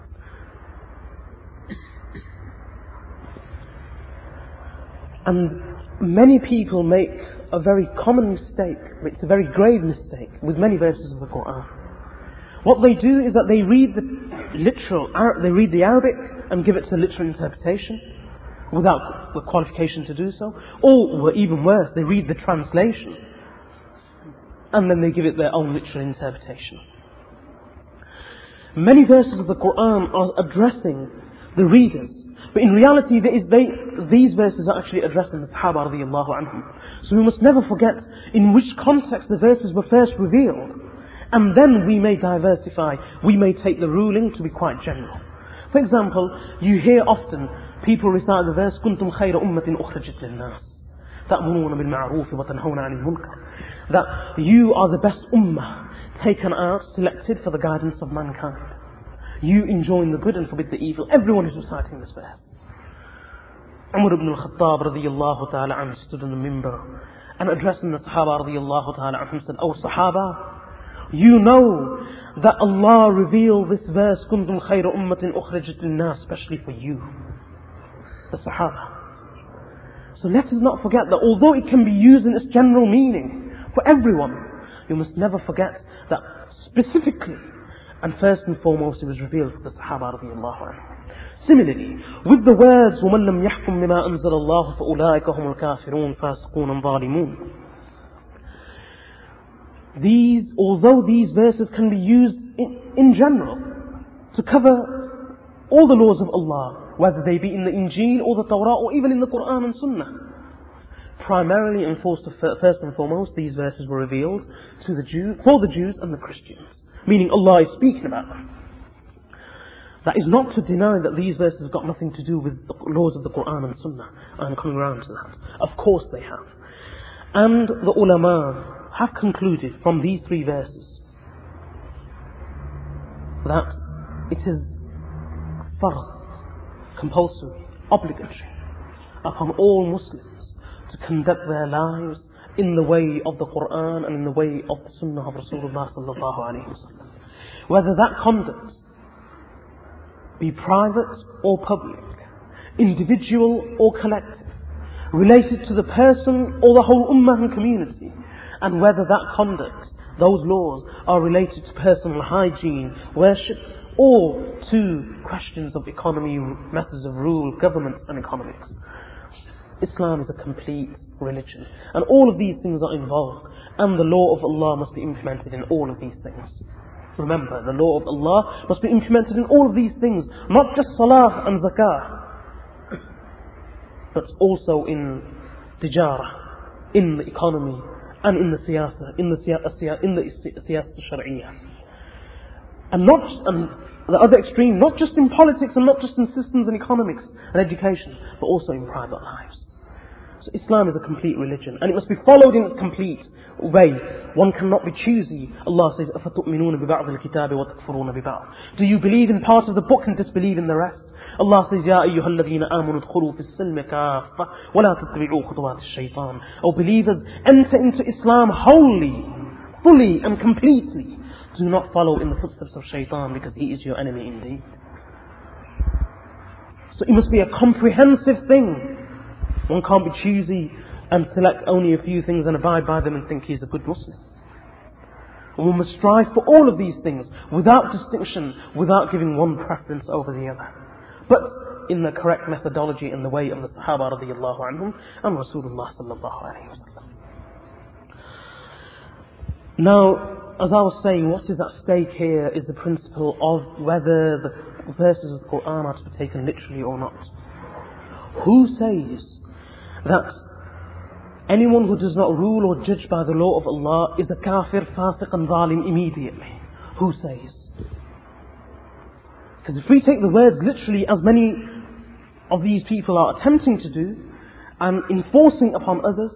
Speaker 1: And many people make a very common mistake, it's a very grave mistake, with many verses of the Quran. What they do is that they read the literal, they read the Arabic and give it a literal interpretation without the qualification to do so. Or, even worse, they read the translation and then they give it their own literal interpretation. Many verses of the Quran are addressing the readers, but in reality there is they, these verses are actually addressing the Sahaba radiyallahu anhum. So we must never forget in which context the verses were first revealed. And then we may diversify, we may take the ruling to be quite general. For example, you hear often people recite the verse, كُنْتُمْ خَيْرَ أُمَّةٍ أُخْرَجَتْ لِلنَّاسِ تَأْمُرُونَ بِالْمَعْرُوفِ وَتَنْهَوْنَ عَنِ الْمُنْكَرِ. That you are the best ummah, taken out, selected for the guidance of mankind. You enjoin the good and forbid the evil. Everyone is reciting this verse. Umar ibn al-Khattab radiyallahu ta'ala anhu stood on the minbar and addressing the Sahaba radiyallahu ta'ala anhu said, O Sahaba, you know that Allah revealed this verse, كُنْتُمْ خَيْرَ أُمَّةٍ أُخْرَجَتْ لِلنَّاسِ, especially for you, the Sahaba. So let us not forget that although it can be used in its general meaning for everyone, you must never forget that specifically and first and foremost it was revealed for the Sahaba radiyallahu anhu. Similarly, with the words وَمَنْ لَمْ يَحْكُمْ بِمَا أَنزَلَ اللَّهُ فَأُولَٰئِكَ هُمُ الْكَافِرُونَ فَاسِقُونَ ظَالِمُونَ. These, although these verses can be used in, in general to cover all the laws of Allah, whether they be in the Injil or the Torah or even in the Quran and Sunnah, primarily and first and foremost, these verses were revealed to the Jew, for the Jews and the Christians, meaning Allah is speaking about them. That is not to deny that these verses have got nothing to do with the laws of the Quran and Sunnah. I'm coming around to that. Of course they have. And the ulama have concluded from these three verses that it is farz, compulsory, obligatory upon all Muslims to conduct their lives in the way of the Quran and in the way of the Sunnah of Rasulullah sallallahu alayhi wa sallam. Whether that conduct be private or public, individual or collective, related to the person or the whole ummah and community, and whether that conduct, those laws, are related to personal hygiene, worship, or to questions of economy, methods of rule, government and economics. Islam is a complete religion, and all of these things are involved, and the law of Allah must be implemented in all of these things. Remember, the law of Allah must be implemented in all of these things, not just salah and zakah, but also in tijara, in the economy, and in the siyasa, in the siyasa, in the siyasa shari'iyah. And not, and the other extreme, not just in politics and not just in systems and economics and education, but also in private lives. So Islam is a complete religion, and it must be followed in its complete way. One cannot be choosy. Allah says, أَفَتُؤْمِنُونَ بِبَعْضِ الْكِتَابِ وَتَكْفُرُونَ بِبَعْضِ. Do you believe in part of the book and disbelieve in the rest? Allah says, يَا أَيُّهَا الَّذِينَ آمَنُوا ادْخُلُوا فِي السِّلْمِ كَافَّةً وَلَا تَتَّبِعُوا خُطُوَاتِ الشَّيْطَانِ. O believers, enter into Islam wholly, fully and completely. Do not follow in the footsteps of shaitan, because he is your enemy indeed. So it must be a comprehensive thing. One can't be choosy and select only a few things and abide by them and think he's a good Muslim. One must strive for all of these things without distinction, without giving one preference over the other, but in the correct methodology in the way of the Sahaba radiyallahu anhum and Rasulullah sallallahu alayhi wa sallam. Now, as I was saying, what is at stake here is the principle of whether the verses of the Quran are to be taken literally or not. Who says that anyone who does not rule or judge by the law of Allah is a kafir, fasiq and zalim immediately? Who says? Because if we take the words literally, as many of these people are attempting to do, and enforcing upon others,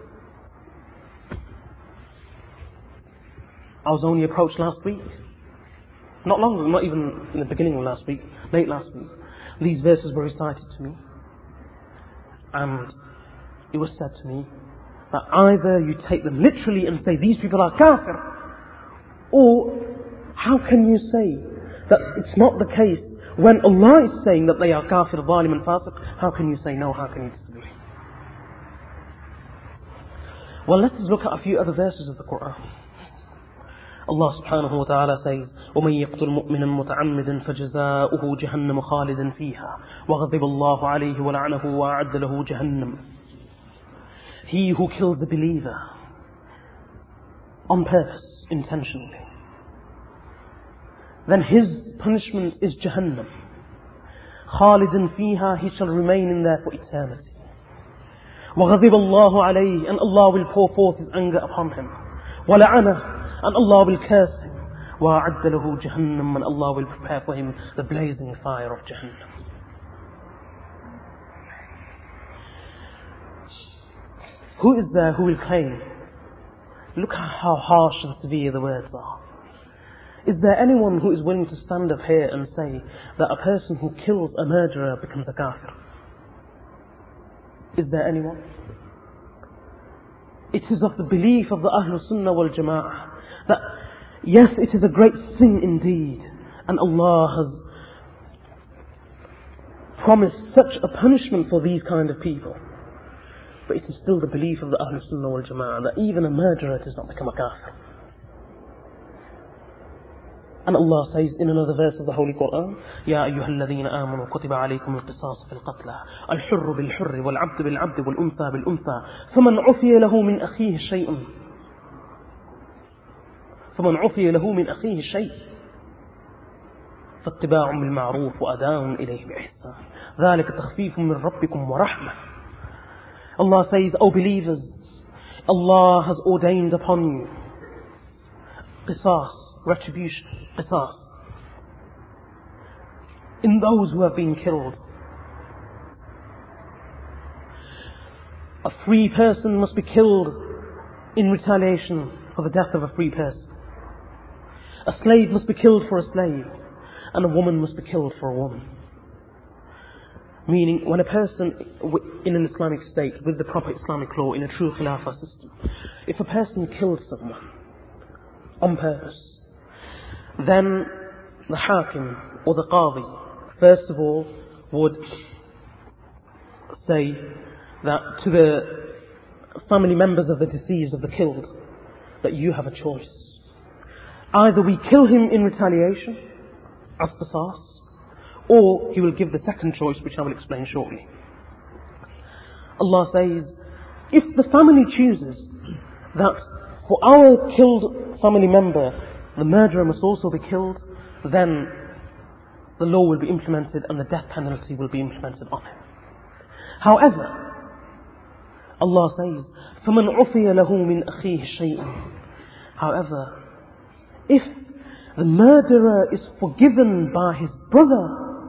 Speaker 1: I was only approached last week, not long ago, not even in the beginning of last week, late last week, these verses were recited to me, and it was said to me that either you take them literally and say these people are kafir, or how can you say that it's not the case when Allah is saying that they are kafir, zalim and fasiq? How can you say no? How can you disagree? Well, let us look at a few other verses of the Quran. Allah subhanahu wa ta'ala says, وَمَنْ يَقْتُلْ مُؤْمِنًا مُتَعَمِّدًا فَجَزَاؤُهُ جَهَنَّمُ خَالِدًا فِيهَا وَغَضِبَ اللَّهُ عَلَيْهِ وَلَعَنَهُ وَأَعَدَّ لَهُ جَهَنَّمَ. He who kills the believer on purpose, intentionally, then his punishment is Jahannam. خَالِدًا فِيهَا, he shall remain in there for eternity. وَغَضِبَ اللَّهُ عَلَيْهِ, and Allah will pour forth His anger upon him. وَلَعَنَهُ, and Allah will curse him. وَأَعَدَّ لَهُ جَهَنَّمَ, and Allah will prepare for him the blazing fire of Jahannam. Who is there who will claim? Look at how harsh and severe the words are. Is there anyone who is willing to stand up here and say that a person who kills a murderer becomes a kafir? Is there anyone? It is of the belief of the Ahlul Sunnah wal Jama'ah that yes, it is a great sin indeed, and Allah has promised such a punishment for these kind of people. But it is still the belief of the Ahlul Sunnah wal Jama'ah that even a murderer does not become a kafir. And Allah says in another verse of the Holy Quran, يَا أَيُّهَا الَّذِينَ آمَنُوا كُتِبَ عَلَيْكُمُ الْقِصَاصُ فِي الْقَتْلَى الْحُرُّ بِالْحُرِّ وَالْعَبْدُ بِالْعَبْدِ وَالْأُنْثَى بِالْأُنْثَى فَمَنْ عُفِيَ لَهُ مِنْ أَخِيهِ شَيْءٌ فَمَنْ عُفِيَ لَهُ مِنْ أَخِيهِ شَيْءٌ فَاتِّبَاعٌ بِالْمَعْرُوفِ وَأَدَاءٌ إِلَيْهِ بِإِحْسَانٍ ذَلِكَ تَخْفِيفٌ مِنْ رَبِّكُمْ وَرَحْمَةٌ. Allah says, O believers, Allah has ordained upon you qisas, retribution, qisas, in those who have been killed. A free person must be killed in retaliation for the death of a free person. A slave must be killed for a slave, and a woman must be killed for a woman. Meaning, when a person in an Islamic state, with the proper Islamic law, in a true Khilafah system, if a person kills someone on purpose, then the Hakim or the Qadi, first of all, would say that to the family members of the deceased, of the killed, that you have a choice. Either we kill him in retaliation, as qisas, or He will give the second choice, which I will explain shortly. Allah says, if the family chooses that for our killed family member, the murderer must also be killed, then the law will be implemented and the death penalty will be implemented on him. However, Allah says, فَمَنْ عُفِيَ لَهُ مِنْ أَخِيهِ شَيْءٍ. However, if the murderer is forgiven by his brother,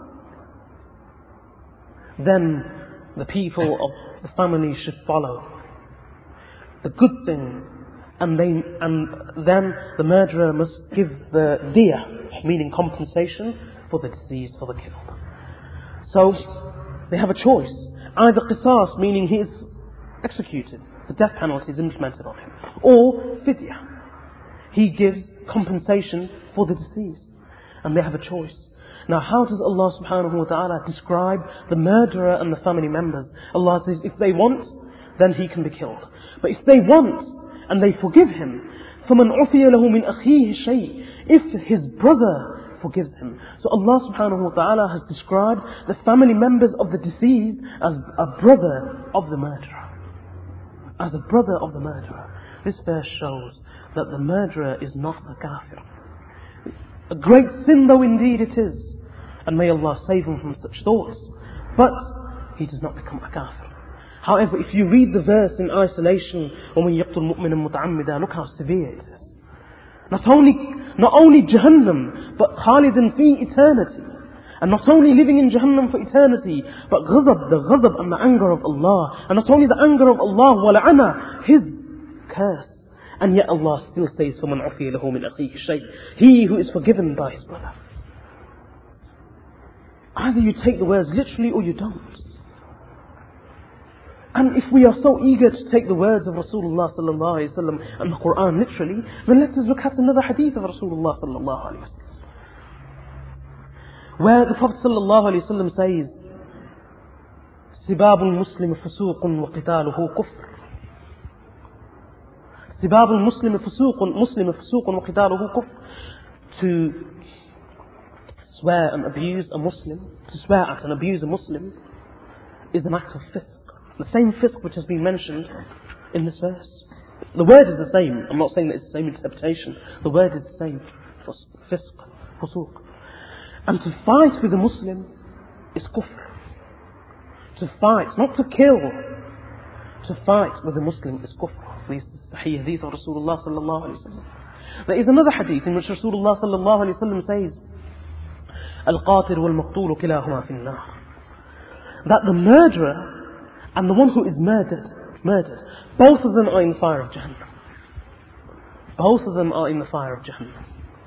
Speaker 1: then the people of the family should follow the good thing, and, they, and then the murderer must give the diya, meaning compensation, for the deceased, for the killed. So, they have a choice. Either qisas, meaning he is executed, the death penalty is implemented on him, or fidya, he gives compensation for the deceased. And they have a choice. Now how does Allah subhanahu wa ta'ala describe the murderer and the family members? Allah says, if they want, then he can be killed. But if they want, and they forgive him, فَمَنْ عُفِيَ لَهُ مِنْ أَخِيهِ شَيْءٍ, if his brother forgives him. So Allah subhanahu wa ta'ala has described the family members of the deceased as a brother of the murderer. As a brother of the murderer. This verse shows that the murderer is not a kafir. A great sin though indeed it is, and may Allah save him from such thoughts, but he does not become a kafir. However, if you read the verse in isolation, وَمَنْ يَقْتُلْ مُؤْمِنًا مُتَعَمِّدًا, look how severe it is. Not only, not only Jahannam, but Khalidan fi eternity. And not only living in Jahannam for eternity, but ghadab, the ghadab and the anger of Allah. And not only the anger of Allah, وَلَعَنَا, His curse. And yet Allah still says, فَمَنْ عُفِيَ لَهُ مِنْ أَخِيهِ شَيْءٍ, he who is forgiven by his brother. Either you take the words literally or you don't. And if we are so eager to take the words of Rasulullah sallallahu alayhi wa sallam and the Quran literally, then let us look at another hadith of Rasulullah sallallahu alayhi wa sallam, where the Prophet sallallahu alayhi wa sallam says, سِبَابُ الْمُسْلِمِ فُسُوقٌ وَقِتَالُهُ كُفْرٌ. سِبَابُ الْمُسْلِمِ فُسُوقٌ مُسْلِمِ فُسُوقٌ وَقِتَالُهُ كُفْرٌ. To swear and abuse a Muslim, to swear at and abuse a Muslim, is an act of fisq. The same fisq which has been mentioned in this verse. The word is the same. I'm not saying that it's the same interpretation. The word is the same. Fisq, fusuq. And to fight with a Muslim is kufr. To fight, not to kill. To fight with a Muslim is kufr. This is the Sahih Hadith of Rasulullah sallallahu alayhi wa sallam. There is another hadith in which Rasulullah sallallahu alayhi wa sallam says, Al-qatil wal-maqtul kilahuma fin nar. That the murderer and the one who is murdered, murdered, both of them are in the fire of Jahannam. Both of them are in the fire of Jahannam.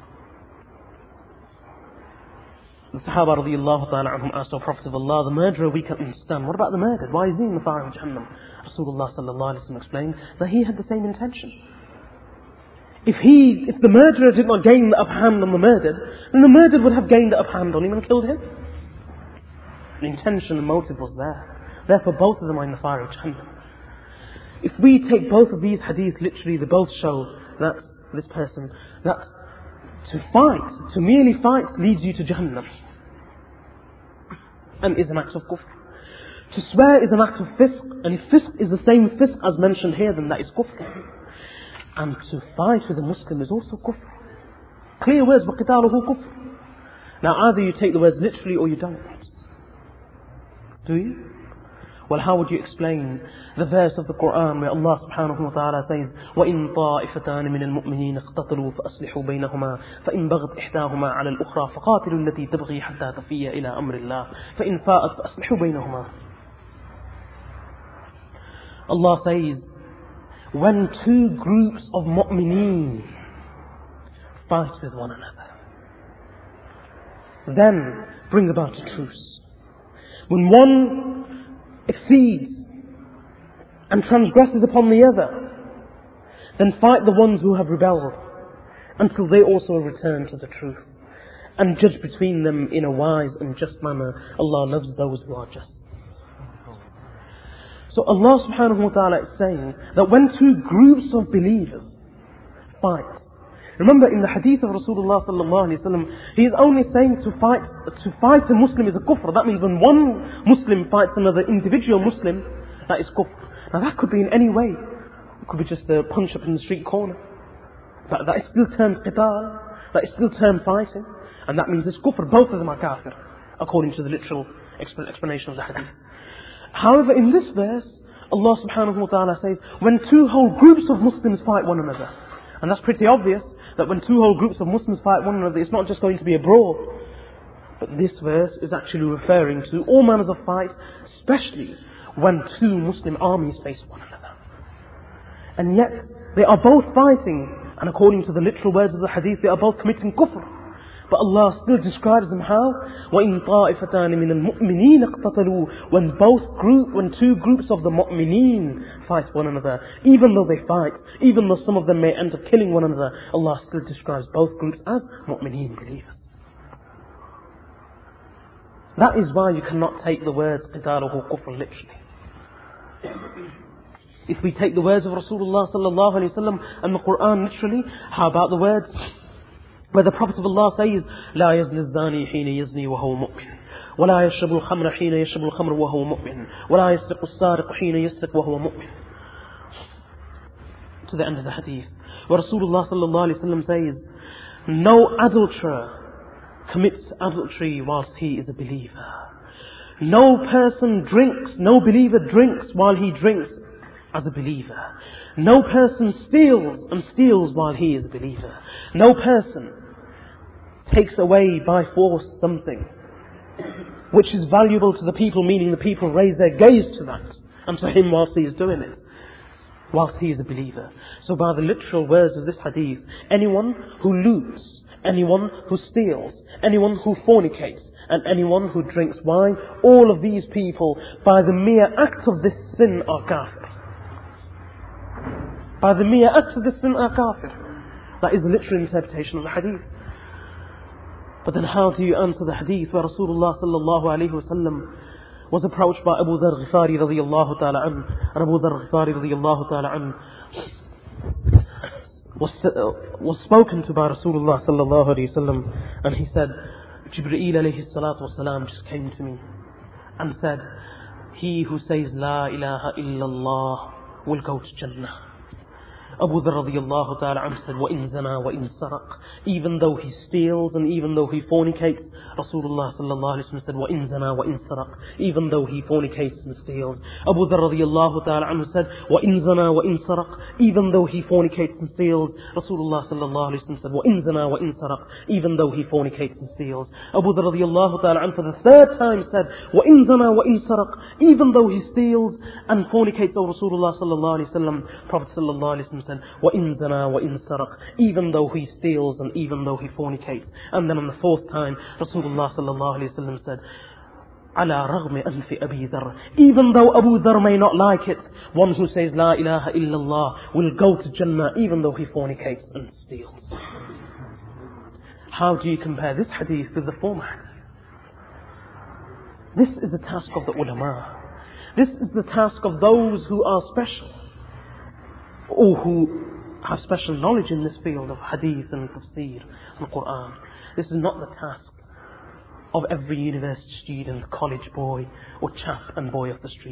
Speaker 1: The Sahaba radiyallahu ta'ala anhum asked the Prophet of Allah, the murderer we can understand. What about the murdered? Why is he in the fire of Jahannam? Rasulullah sallallahu alayhi wa sallam explained that he had the same intention. If he, if the murderer did not gain the upper hand on the murdered, then the murdered would have gained the upper hand on him and killed him. The intention and motive was there. Therefore both of them are in the fire of Jahannam. If we take both of these hadiths literally, they both show that this person, that to fight, to merely fight, leads you to Jahannam. And is an act of kufr. To swear is an act of fisq, and if fisq is the same fisq as mentioned here, then that is kufr. And to fight with a Muslim is also kufr. Clear words, وَقِتَالُهُ kufr. Now either you take the words literally or you don't. Do you? Well, how would you explain the verse of the Quran where Allah subhanahu wa ta'ala says, وَإِن طَائِفَتَانِ مِنَ الْمُؤْمِنِينَ اقْتَتَلُوا فَأَصْلِحُوا بَيْنَهُمَا فَإِن بَغَتْ إِحْدَاهُمَا عَلَى الْأُخْرَى فَقَاتِلُوا الَّتِي تَبْغِي حَتَّى تَفِيَّ إِلَى أَمْرِ اللَّهِ فَإِن فَاءَتْ فَأَصْلِحُوا بَيْنَهُمَا. Allah says, when two groups of mu'mineen fight with one another, then bring about a truce. When one exceeds and transgresses upon the other, then fight the ones who have rebelled until they also return to the truth, and judge between them in a wise and just manner. Allah loves those who are just. So Allah subhanahu wa ta'ala is saying that when two groups of believers fight, Remember, in the hadith of Rasulullah sallallahu alaihi wasallam, he is only saying to fight to fight a Muslim is a kufr. That means when one Muslim fights another individual Muslim, that is kufr. Now that could be in any way. It could be just a punch up in the street corner. But that is still termed qital. That is still termed fighting. And that means it's kufr. Both of them are kafir, according to the literal explanation of the hadith. However, in this verse, Allah subhanahu wa ta'ala says, when two whole groups of Muslims fight one another. And that's pretty obvious, that when two whole groups of Muslims fight one another, it's not just going to be a brawl. But this verse is actually referring to all manners of fight, especially when two Muslim armies face one another. And yet, they are both fighting, and according to the literal words of the hadith, they are both committing kufr. But Allah still describes them how? وَإِن طَائِفَتَانِ مِنَ الْمُؤْمِنِينَ اقْتَتَلُوا. When both group, when two groups of the mu'mineen fight one another, even though they fight, even though some of them may end up killing one another, Allah still describes both groups as mu'mineen believers. That is why you cannot take the words قِتَالُهُ كُفْرٌ literally. If we take the words of Rasulullah sallallahu alaihi wasallam and the Quran literally, how about the words where the Prophet of Allah says, لا يزني الزاني حين يزني وهو مؤمن ولا يشرب الخمر حين يشرب الخمر وهو مؤمن ولا يسرق السارق حين يسرق وهو مؤمن. To the end of the hadith, where Rasulullah sallallahu alaihi wasallam says, no adulterer commits adultery whilst he is a believer. No person drinks, no believer drinks while he drinks as a believer. No person steals and steals while he is a believer. No person takes away by force something which is valuable to the people, meaning the people raise their gaze to that and to him whilst he is doing it, whilst he is a believer. So by the literal words of this hadith, anyone who loots, anyone who steals, anyone who fornicates, and anyone who drinks wine, all of these people, by the mere act of this sin, are kafir. By the mere act of this sin are kafir. That is the literal interpretation of the hadith. But then how do you answer the hadith where Rasulullah sallallahu alayhi wa sallam was approached by Abu Dharr Ghifari radiyallahu ta'ala an, and Abu Dharr Ghifari radiyallahu ta'ala an was, uh, was spoken to by Rasulullah sallallahu alayhi wa sallam, and he said, Jibreel alayhi salatu wa salam just came to me and said, he who says La ilaha illallah will go to Jannah. Abu Dharr radiyallahu ta'ala anhu said, وَإِن زَنَا وَإِن سَرَقْ. Even though he steals and even though he fornicates, Rasulullah sallallahu alayhi wa sallam said, وَإِن زَنَا وَإِن سَرَقْ. Even though he fornicates and steals. Abu Dharr radiyallahu ta'ala anhu said, وَإِن زَنَا وَإِن سَرَقْ. Even though he fornicates and steals, Rasulullah sallallahu alayhi wa sallam said, وَإِن زَنَا وَإِن سَرَقْ. Even though he fornicates and steals. Abu Dharr radiyallahu ta'ala anhu for the third time said, وَإِن زَنَا وَإِن سَرَقْ. Even though he steals and fornicates, O Rasulullah sallallahu alayhi wa sallam, Prophet sallallahu alayhi wa sallam said, وَإِن زَنَا وَإِن سَرَقْ. Even though he steals and even though he fornicates. And then on the fourth time, Rasulullah sallallahu alayhi wa sallam said, عَلَى رَغْمِ أَنْفِ أَبِي ذَرٍ. Even though Abu Dharr may not like it, one who says La ilaha illallah will go to Jannah even though he fornicates and steals. How do you compare this hadith with the former hadith? This is the task of the ulama. This is the task of those who are special, or who have special knowledge in this field of hadith and tafsir and Quran. This is not the task of every university student, college boy, or chap and boy off the street.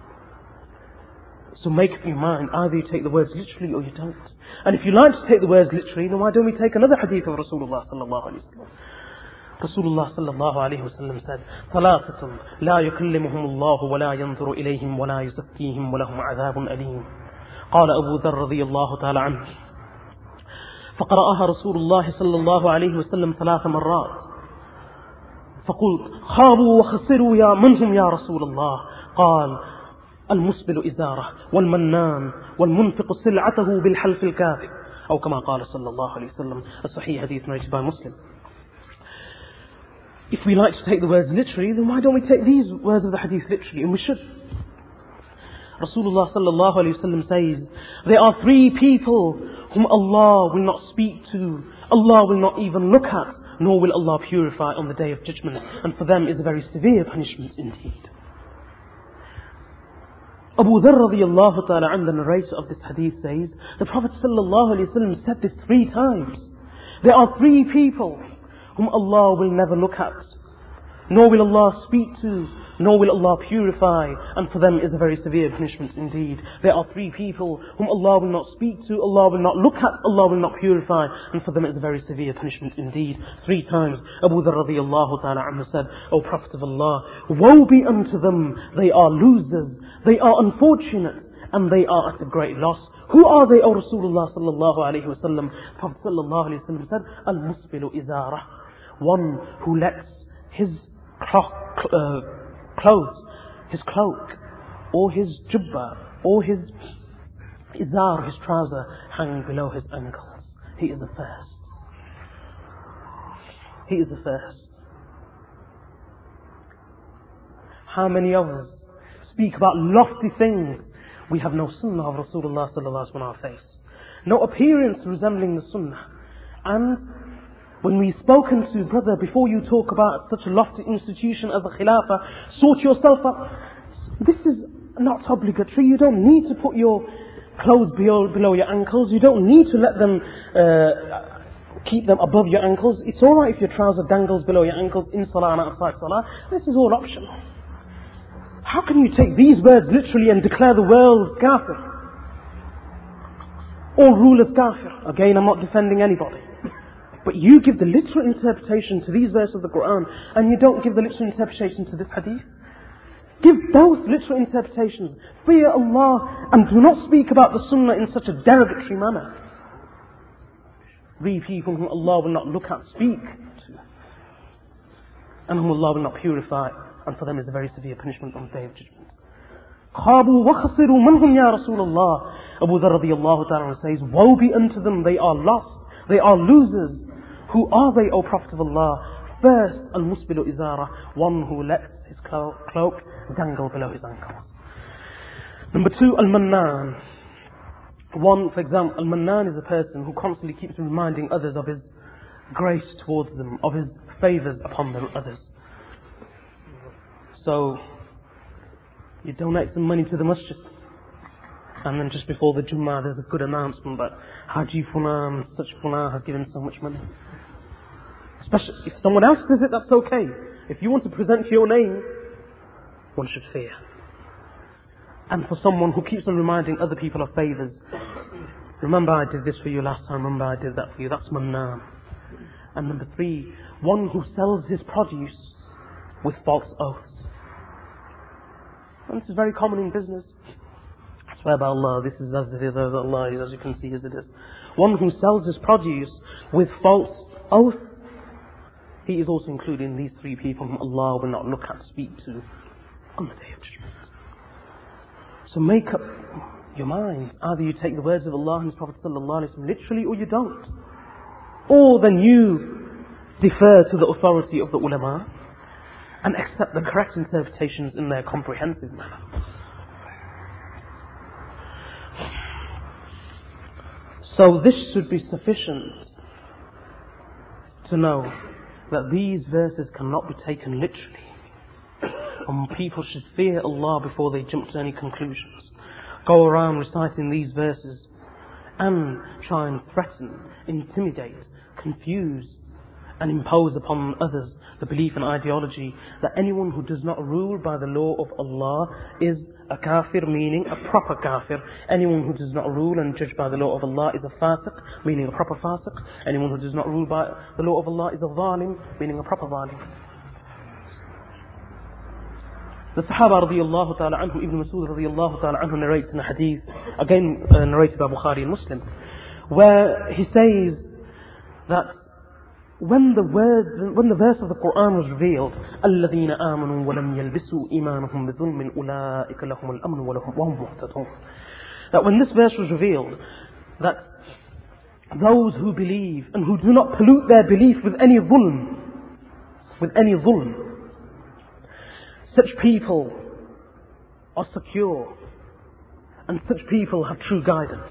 Speaker 1: So make up your mind, either you take the words literally or you don't. And if you like to take the words literally, then why don't we take another hadith of Rasulullah sallallahu alayhi wa sallam? Rasulullah sallallahu alayhi wa sallam said, ثَلَاثَةٌ لَا يُكَلِّمُهُمُ اللَّهُ وَلَا يَنْظُرُ إِلَيْهِمْ وَلَا يُزَكِّيهِمْ وَلَهُمْ عَذَابٌ أَلِيمٌ. قال أبو ذر رضي الله تعالى عنه فقرأها رسول الله صلى الله عليه وسلم ثلاث مرات فقلت خابوا وخسروا يا من هم يا رسول الله؟ قال المسبل إزاره والمنان والمنفق سلعته بالحلف الكاذب، أو كما قال صلى الله عليه وسلم. A Sahih hadith narrated by Muslim. If we like to take the words literally, then why don't we take these words of the hadith literally? And we should. Rasulullah sallallahu alayhi wa sallam says, there are three people whom Allah will not speak to, Allah will not even look at, nor will Allah purify on the day of judgment, and for them is a very severe punishment indeed. Abu Dharr radiyallahu ta'ala and the narrator of this hadith says, the Prophet sallallahu alayhi wa sallam said this three times. There are three people whom Allah will never look at, nor will Allah speak to, nor will Allah purify, and for them is a very severe punishment indeed. There are three people whom Allah will not speak to, Allah will not look at, Allah will not purify, and for them is a very severe punishment indeed. Three times Abu Dharr radiyallahu ta'ala anhu said, O Prophet of Allah, woe be unto them, they are losers, they are unfortunate, and they are at a great loss. Who are they, O Rasulullah sallallahu alayhi wa sallam? Prophet sallallahu alayhi wa sallam said, Al-musbilu izarah, one who lets his cloth, uh, clothes, his cloak, or his jubba, or his izar, his trouser, hang below his ankles. He is the first. He is the first. How many of us speak about lofty things? We have no sunnah of Rasulullah sallallahu alaihi wasallam on our face. No appearance resembling the sunnah. And when we've spoken to, brother, before you talk about such a lofty institution as the Khilafah, sort yourself up. This is not obligatory. You don't need to put your clothes below, below your ankles. You don't need to let them, uh, keep them above your ankles. It's alright if your trouser dangles below your ankles in salah and outside salah. This is all optional. How can you take these words literally and declare the world kafir? All rulers kafir. Again, I'm not defending anybody. But you give the literal interpretation to these verses of the Quran, and you don't give the literal interpretation to this hadith. Give both literal interpretations. Fear Allah, and do not speak about the sunnah in such a derogatory manner. Three people whom Allah will not look at, speak to, and whom Allah will not purify, and for them is a very severe punishment on the Day of Judgment. خَابُوا وَخَسِرُوا مَنْ هُمْ يَا رَسُولَ اللَّهِ. Abu Dharr radiyallahu ta'ala says, woe be unto them, they are lost, they are losers. Who are they, O Prophet of Allah? First, al-musbilu izara, one who lets his clo- cloak dangle below his ankles. Number two, al-mannan. One, for example, al-mannan is a person who constantly keeps reminding others of his grace towards them, of his favours upon the others. So, you donate some money to the masjid, and then just before the Jummah there's a good announcement that Haji Fulan, such Fulan has given so much money. Especially if someone else does it, that's okay. If you want to present your name, one should fear. And for someone who keeps on reminding other people of favours, remember I did this for you last time, remember I did that for you, that's mannan. And number three, one who sells his produce with false oaths. And this is very common in business. I swear by Allah, this is as it is, as Allah is, as you can see as it is. One who sells his produce with false oath, he is also included in these three people whom Allah will not look at, speak to on the Day of Judgment. So make up your mind. Either you take the words of Allah and His Prophet sallallahu alaihi wasallam literally, or you don't. Or then you defer to the authority of the ulama and accept the correct interpretations in their comprehensive manner. So this should be sufficient to know that these verses cannot be taken literally. And people should fear Allah before they jump to any conclusions. Go around reciting these verses and try and threaten, intimidate, confuse and impose upon others the belief and ideology that anyone who does not rule by the law of Allah is a kafir, meaning a proper kafir. Anyone who does not rule and judge by the law of Allah is a fasiq, meaning a proper fasiq. Anyone who does not rule by the law of Allah is a zalim, meaning a proper zalim. The Sahaba radiyallahu ta'ala anhu, Ibn Masud radiyallahu ta'ala anhu narrates in a hadith, again uh, narrated by Bukhari and Muslim, where he says that when the word, when the verse of the Quran was revealed, الَّذِينَ آمَنُوا وَلَمْ يَلْبِسُوا إِيمَانَهُمْ بِظُلْمٍ أُولَٰئِكَ لَهُمُ الْأَمْنُ وَهُمْ مُهْتَدُونَ. That when this verse was revealed, that those who believe and who do not pollute their belief with any dhulm, with any dhulm, such people are secure, and such people have true guidance.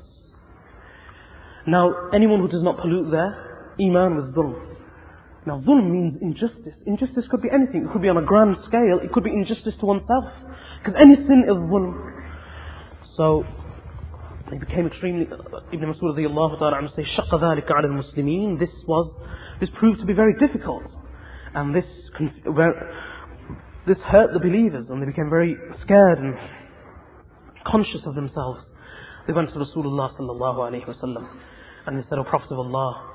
Speaker 1: Now, anyone who does not pollute their iman with dhulm. Now, dhulm means injustice. Injustice could be anything. It could be on a grand scale. It could be injustice to oneself. Because any sin is dhulm. So they became extremely, Ibn Mas'ud radiyallahu ta'ala anhu say, شَقَّ ذَلِكَ عَلَى الْمُسْلِمِينَ. This was, this proved to be very difficult. And this, this hurt the believers, and they became very scared and conscious of themselves. They went to Rasulullah sallallahu alayhi wa sallam, and they said, O Prophet of Allah,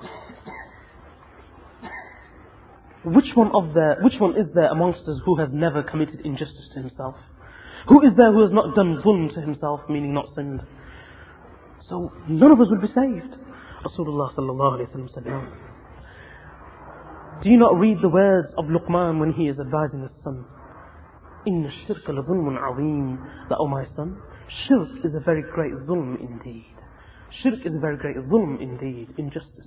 Speaker 1: which one of the, which one is there amongst us who has never committed injustice to himself? Who is there who has not done zulm to himself, meaning not sinned? So none of us will be saved. Rasulullah sallallahu alayhi wa sallam said, no. Do you not read the words of Luqman when he is advising his son? Inna shirka la zulmun azim. That, O my son, shirk is a very great zulm indeed. Shirk is a very great zulm indeed, injustice.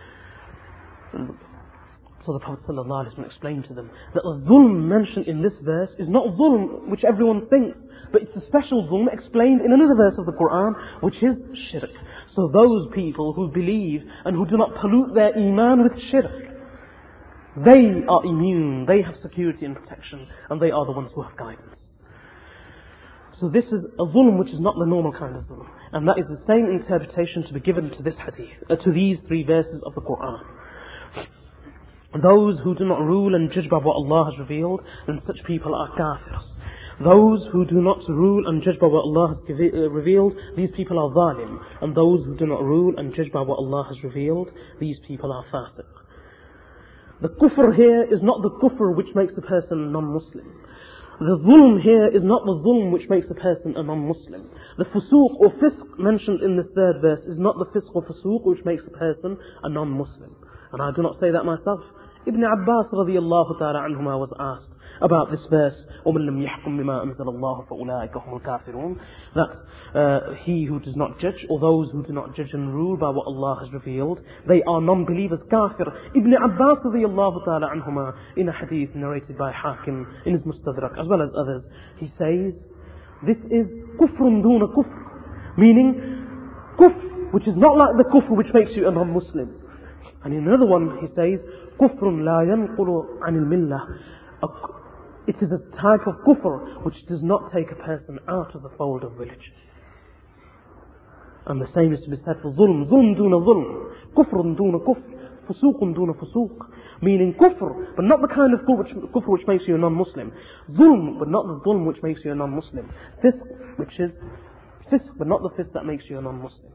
Speaker 1: So the Prophet ﷺ explained to them that the zulm mentioned in this verse is not zulm which everyone thinks, but it's a special zulm explained in another verse of the Quran, which is shirk. So those people who believe and who do not pollute their iman with shirk, they are immune, they have security and protection, and they are the ones who have guidance. So this is a zulm which is not the normal kind of zulm. And that is the same interpretation to be given to this hadith, uh, to these three verses of the Quran. Those who do not rule and judge by what Allah has revealed, then such people are kafirs. Those who do not rule and judge by what Allah has revealed, these people are zalim. And those who do not rule and judge by what Allah has revealed, these people are fasiq. The kufr here is not the kufr which makes the person non-Muslim. The zulm here is not the zulm which makes a person a non-Muslim. The fusuq or fisq mentioned in this third verse is not the fisq or fusuq which makes a person a non-Muslim. And I do not say that myself. Ibn Abbas radiyallahu ta'ala anhuma was asked about this verse, وَمَنْ لَمْ يَحْكُمْ بِمَا أَنزَلَ اللَّهُ فَأُولَٰئِكَ هُمُ الْكَافِرُونَ. That uh, he who does not judge, or those who do not judge and rule by what Allah has revealed, they are non-believers, kafir. Ibn Abbas radiyallahu ta'ala anhuma, in a hadith narrated by Hakim in his Mustadrak, as well as others, he says, this is kufrun duna kufr, meaning kufr, which is not like the kufr which makes you a non-Muslim. And in another one he says, kufrun la yanqulu anil millah. It is a type of kufr which does not take a person out of the fold of religion. And the same is to be said for zulm. Zulm duna zulm. Kufrun duna kufr. Fusuqun duna fusuq. Meaning kufr, but not the kind of kufr which, kufr which makes you a non-Muslim. Zulm, but not the zulm which makes you a non-Muslim. Fisq, which is fisq, but not the fisq that makes you a non-Muslim.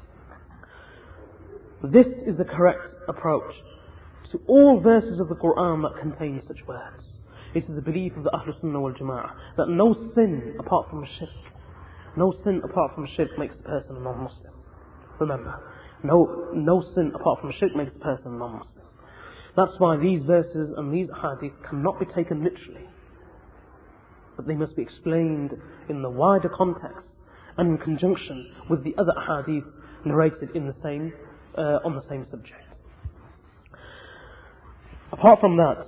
Speaker 1: This is the correct approach to all verses of the Quran that contain such words. It is the belief of the Ahlul Sunnah wal Jama'ah that no sin apart from shirk, no sin apart from shirk makes a person a non-Muslim. Remember, no, no sin apart from shirk makes a person a non-Muslim. That's why these verses and these hadith cannot be taken literally, but they must be explained in the wider context and in conjunction with the other hadith narrated in the same Uh, on the same subject. Apart from that,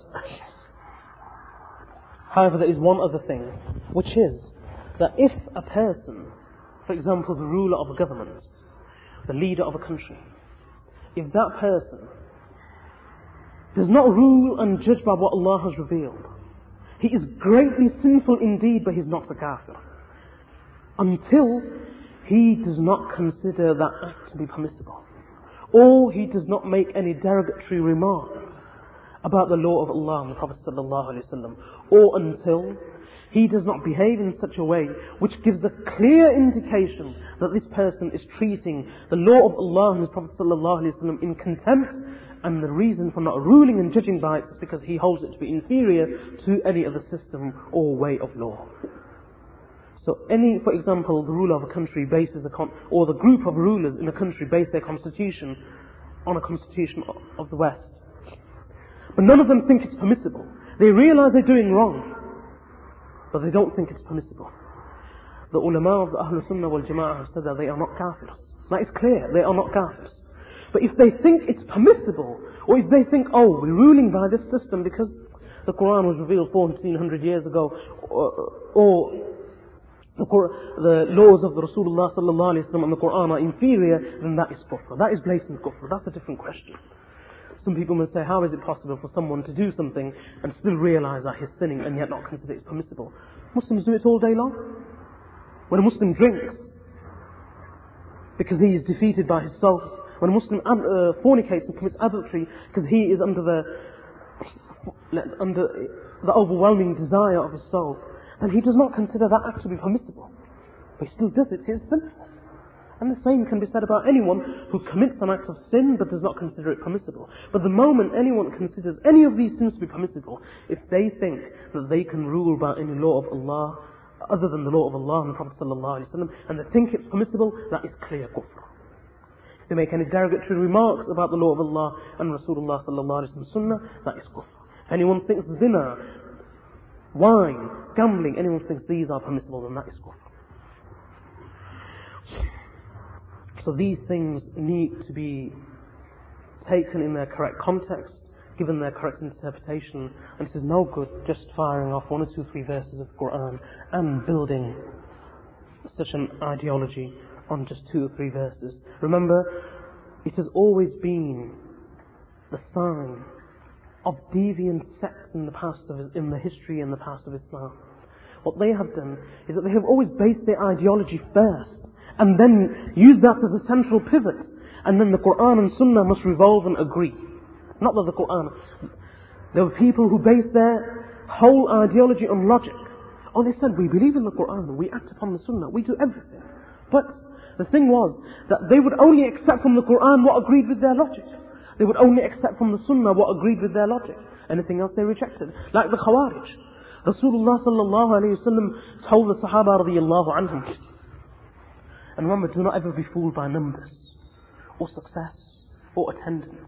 Speaker 1: however, there is one other thing, which is that if a person, for example the ruler of a government, the leader of a country, if that person does not rule and judge by what Allah has revealed, he is greatly sinful indeed, but he is not a kafir, until he does not consider that act to be permissible, or he does not make any derogatory remark about the law of Allah and the Prophet sallallahu alaihi wasallam, or until he does not behave in such a way which gives a clear indication that this person is treating the law of Allah and his Prophet sallallahu alaihi wasallam in contempt, and the reason for not ruling and judging by it is because he holds it to be inferior to any other system or way of law. So any, for example, the ruler of a country bases, a con- or the group of rulers in a country base their constitution on a constitution of the West. But none of them think it's permissible. They realize they're doing wrong, but they don't think it's permissible. The ulama of the Ahlul Sunnah wal Jama'ah have said that they are not kafirs. That is clear, they are not kafirs. But if they think it's permissible, or if they think, oh, we're ruling by this system because the Quran was revealed fourteen hundred years ago, or, or The, the laws of the Rasulullah sallallahu alaihi wasallam and the Quran are inferior, then that is kufr. That is blatant kufr. That's a different question. Some people may say, how is it possible for someone to do something and still realize that he's sinning and yet not consider it permissible? Muslims do it all day long. When a Muslim drinks, because he is defeated by his soul. When a Muslim uh, fornicates and commits adultery because he is under the under the overwhelming desire of his soul, then he does not consider that act to be permissible. But he still does it, he is sinful. And the same can be said about anyone who commits an act of sin but does not consider it permissible. But the moment anyone considers any of these sins to be permissible, if they think that they can rule by any law of Allah other than the law of Allah and the Prophet ﷺ, and they think it's permissible, that is clear kufr. If they make any derogatory remarks about the law of Allah and Rasulullah ﷺ sunnah, that is kufr. If anyone thinks zina, wine, gambling, anyone thinks these are permissible, then that is kufr. So these things need to be taken in their correct context, given their correct interpretation, and it is no good just firing off one or two, three verses of the Quran and building such an ideology on just two or three verses. Remember, it has always been the sign of deviant sects in the past of, in the history and the past of Islam. What they have done is that they have always based their ideology first, and then use that as a central pivot, and then the Quran and Sunnah must revolve and agree. Not that the Quran. There were people who based their whole ideology on logic. Oh, they said, we believe in the Quran, we act upon the Sunnah, we do everything. But the thing was that they would only accept from the Quran what agreed with their logic. They would only accept from the Sunnah what agreed with their logic. Anything else they rejected. Like the Khawarij. Rasulullah sallallahu alayhi wa sallam told the Sahaba radiyallahu anhum, and remember, do not ever be fooled by numbers, or success, or attendance,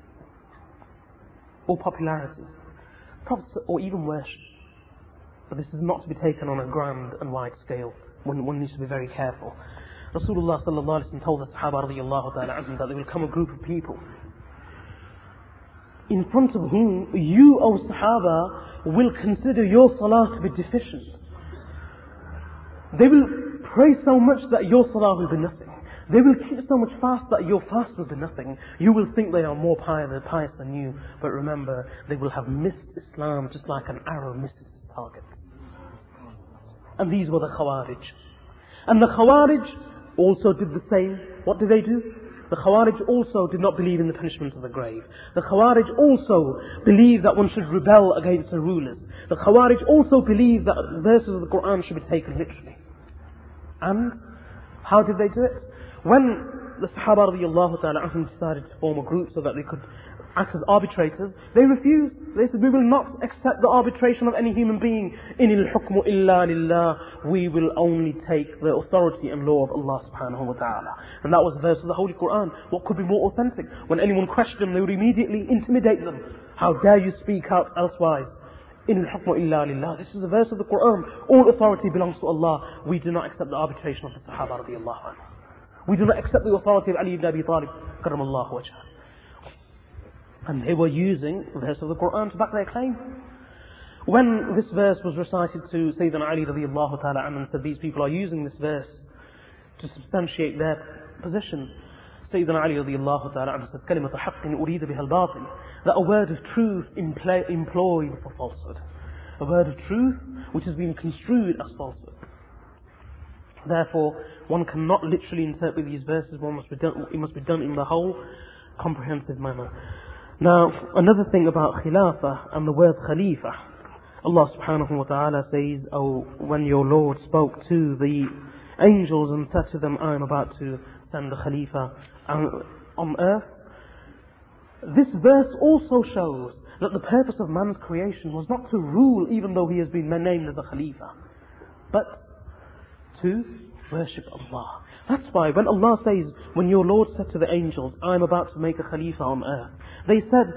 Speaker 1: or popularity, or even worship. But this is not to be taken on a grand and wide scale. One, one needs to be very careful. Rasulullah sallallahu alayhi wa sallam told the Sahaba radiyallahu ta'ala anhum that there will come a group of people in front of whom you, O Sahaba, will consider your salah to be deficient. They will pray so much that your salah will be nothing. They will keep so much fast that your fast will be nothing. You will think they are more pious than you. But remember, they will have missed Islam just like an arrow misses its target. And these were the Khawarij. And the Khawarij also did the same. What did they do? The Khawarij also did not believe in the punishment of the grave. The Khawarij also believed that one should rebel against the rulers. The Khawarij also believed that verses of the Quran should be taken literally. And how did they do it? When the Sahaba radiyallahu ta'ala anhum decided to form a group so that they could act as arbitrators, they refused. They said, we will not accept the arbitration of any human being. Inil hukmu illa lillah. We will only take the authority and law of Allah subhanahu wa ta'ala. And that was the verse of the Holy Quran. What could be more authentic? When anyone questioned them, they would immediately intimidate them. How dare you speak out elsewise? In al-hukmu illa lillah. This is a verse of the Quran. All authority belongs to Allah. We do not accept the arbitration of the Sahaba radiyallahu anhu. We do not accept the authority of Ali ibn Abi Talib karramallahu wajhah. And they were using the verse of the Quran to back their claim. When this verse was recited to Sayyidina Ali radiyallahu ta'ala anhu and said these people are using this verse to substantiate their position, Sayyidina Ali radiyallahu ta'ala anhu said, كَلِمَةُ حَقٍّ أُرِيدَ بِهَا الْبَاطِلِ, that a word of truth impl- employed for falsehood. A word of truth which has been construed as falsehood. Therefore, one cannot literally interpret these verses, one must be done, it must be done in the whole comprehensive manner. Now, another thing about Khilafah and the word Khalifa, Allah subhanahu wa ta'ala says, oh, when your Lord spoke to the angels and said to them, I am about to send a Khalifa on earth. This verse also shows that the purpose of man's creation was not to rule even though he has been named as a Khalifa, but to worship Allah. That's why when Allah says, when your Lord said to the angels, I am about to make a Khalifa on earth, they said,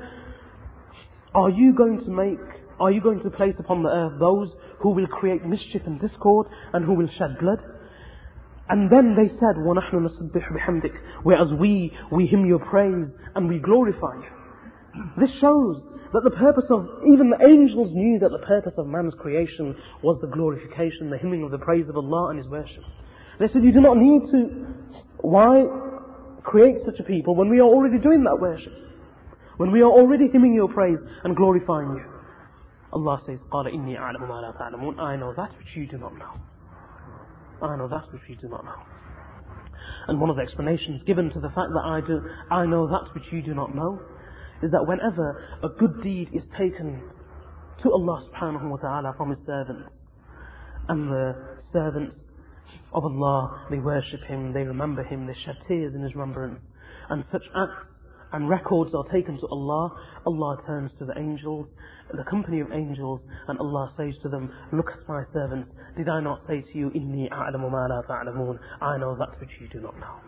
Speaker 1: are you going to make, are you going to place upon the earth those who will create mischief and discord and who will shed blood? And then they said, وَنَحْنُ نُسَبِّحُ بِحَمْدِكَ, whereas we, we hymn your praise and we glorify you. This shows that the purpose of, even the angels knew that the purpose of man's creation was the glorification, the hymning of the praise of Allah and His worship. They said, you do not need to, why create such a people when we are already doing that worship? When we are already hymning your praise and glorifying you. Allah says, قَالَ إِنِّي أَعْلَمُ مَا لَا تَعْلَمُونَ, I know that which you do not know. I know that which you do not know. And one of the explanations given to the fact that I do, I know that which you do not know, is that whenever a good deed is taken to Allah subhanahu wa ta'ala from His servants, and the servants of Allah, they worship Him, they remember Him, they shed tears in His remembrance, and such acts and records are taken to Allah, Allah turns to the angels, the company of angels, and Allah says to them, look at my servants, did I not say to you, Inni a'lamu ma la ta'lamun, I know that which you do not know.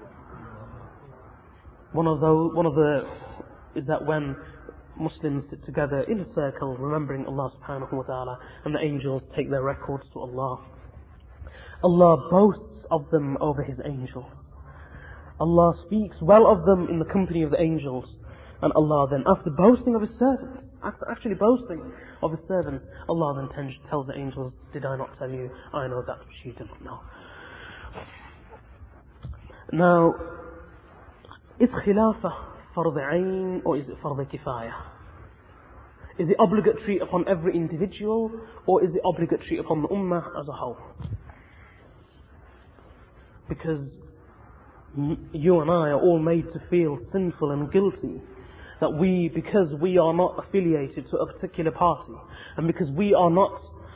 Speaker 1: One of those, one of the, is that when Muslims sit together in a circle remembering Allah subhanahu wa ta'ala, and the angels take their records to Allah, Allah boasts of them over His angels. Allah speaks well of them in the company of the angels. And Allah then, after boasting of His servants, after actually boasting of His servants, Allah then tells the angels, did I not tell you, I know that which you do not know. Now, is khilafah fard ayn or is it fard kifayah? Is it obligatory upon every individual or is it obligatory upon the ummah as a whole? Because you and I are all made to feel sinful and guilty that we, because we are not affiliated to a particular party, and because we are not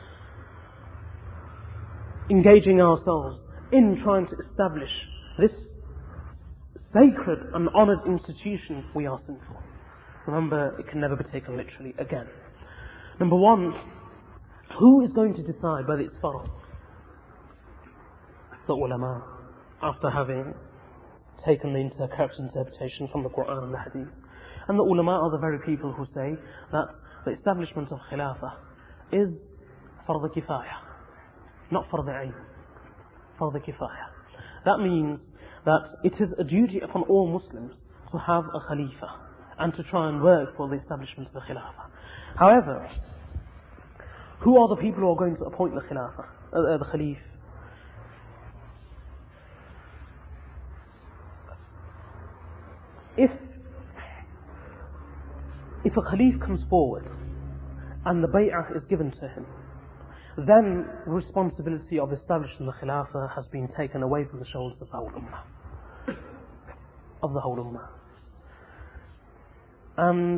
Speaker 1: engaging ourselves in trying to establish this sacred and honoured institution, we are sinful. Remember, it can never be taken literally again. Number one, who is going to decide whether it's farad? The ulama, after having taken the correct interpretation from the Quran and the Hadith. And the ulama are the very people who say that the establishment of khilafah is fard kifayah, not fard ayn, fard kifayah. That means that it is a duty upon all Muslims to have a khalifa and to try and work for the establishment of the khilafah. However, who are the people who are going to appoint the khilafah, uh, the khalif? If if a Khalif comes forward and the bay'ah is given to him, then the responsibility of establishing the Khilafah has been taken away from the shoulders of the whole Ummah. Of the whole Ummah. And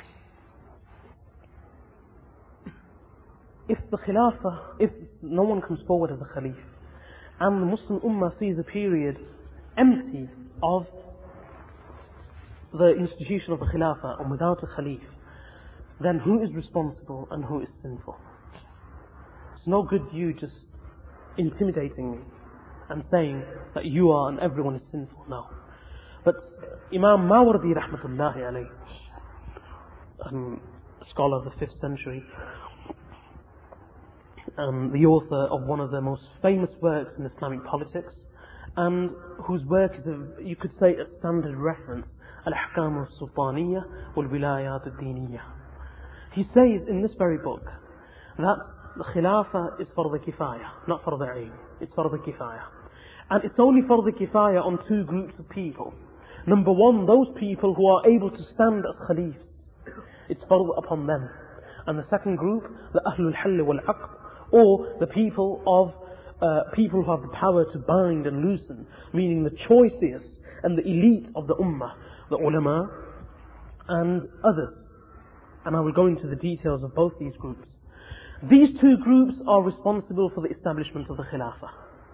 Speaker 1: if the Khilafah, if no one comes forward as a Khalif, and the Muslim Ummah sees a period empty of the institution of the Khilafah and without a Khalif, then who is responsible and who is sinful? It's no good you just intimidating me and saying that you are and everyone is sinful. No. But Imam Mawardi rahmatullahi alayhi, um, a scholar of the fifth century, um, the author of one of the most famous works in Islamic politics, and whose work is, a, you could say, a standard reference, Al-Ahkam al-Sultaniyya wal-Wilayat al-Diniyya. He says in this very book that the Khilafah is fard kifayah, not fard ayn. It's fard kifayah. And it's only fard kifayah on two groups of people. Number one, those people who are able to stand as Khalifs. It's fard upon them. And the second group, the Ahlul Hall wal-Aqd, or the people of uh, people who have the power to bind and loosen, meaning the choicest and the elite of the Ummah, the ulama and others. And I will go into the details of both these groups. These two groups are responsible for the establishment of the Khilafah.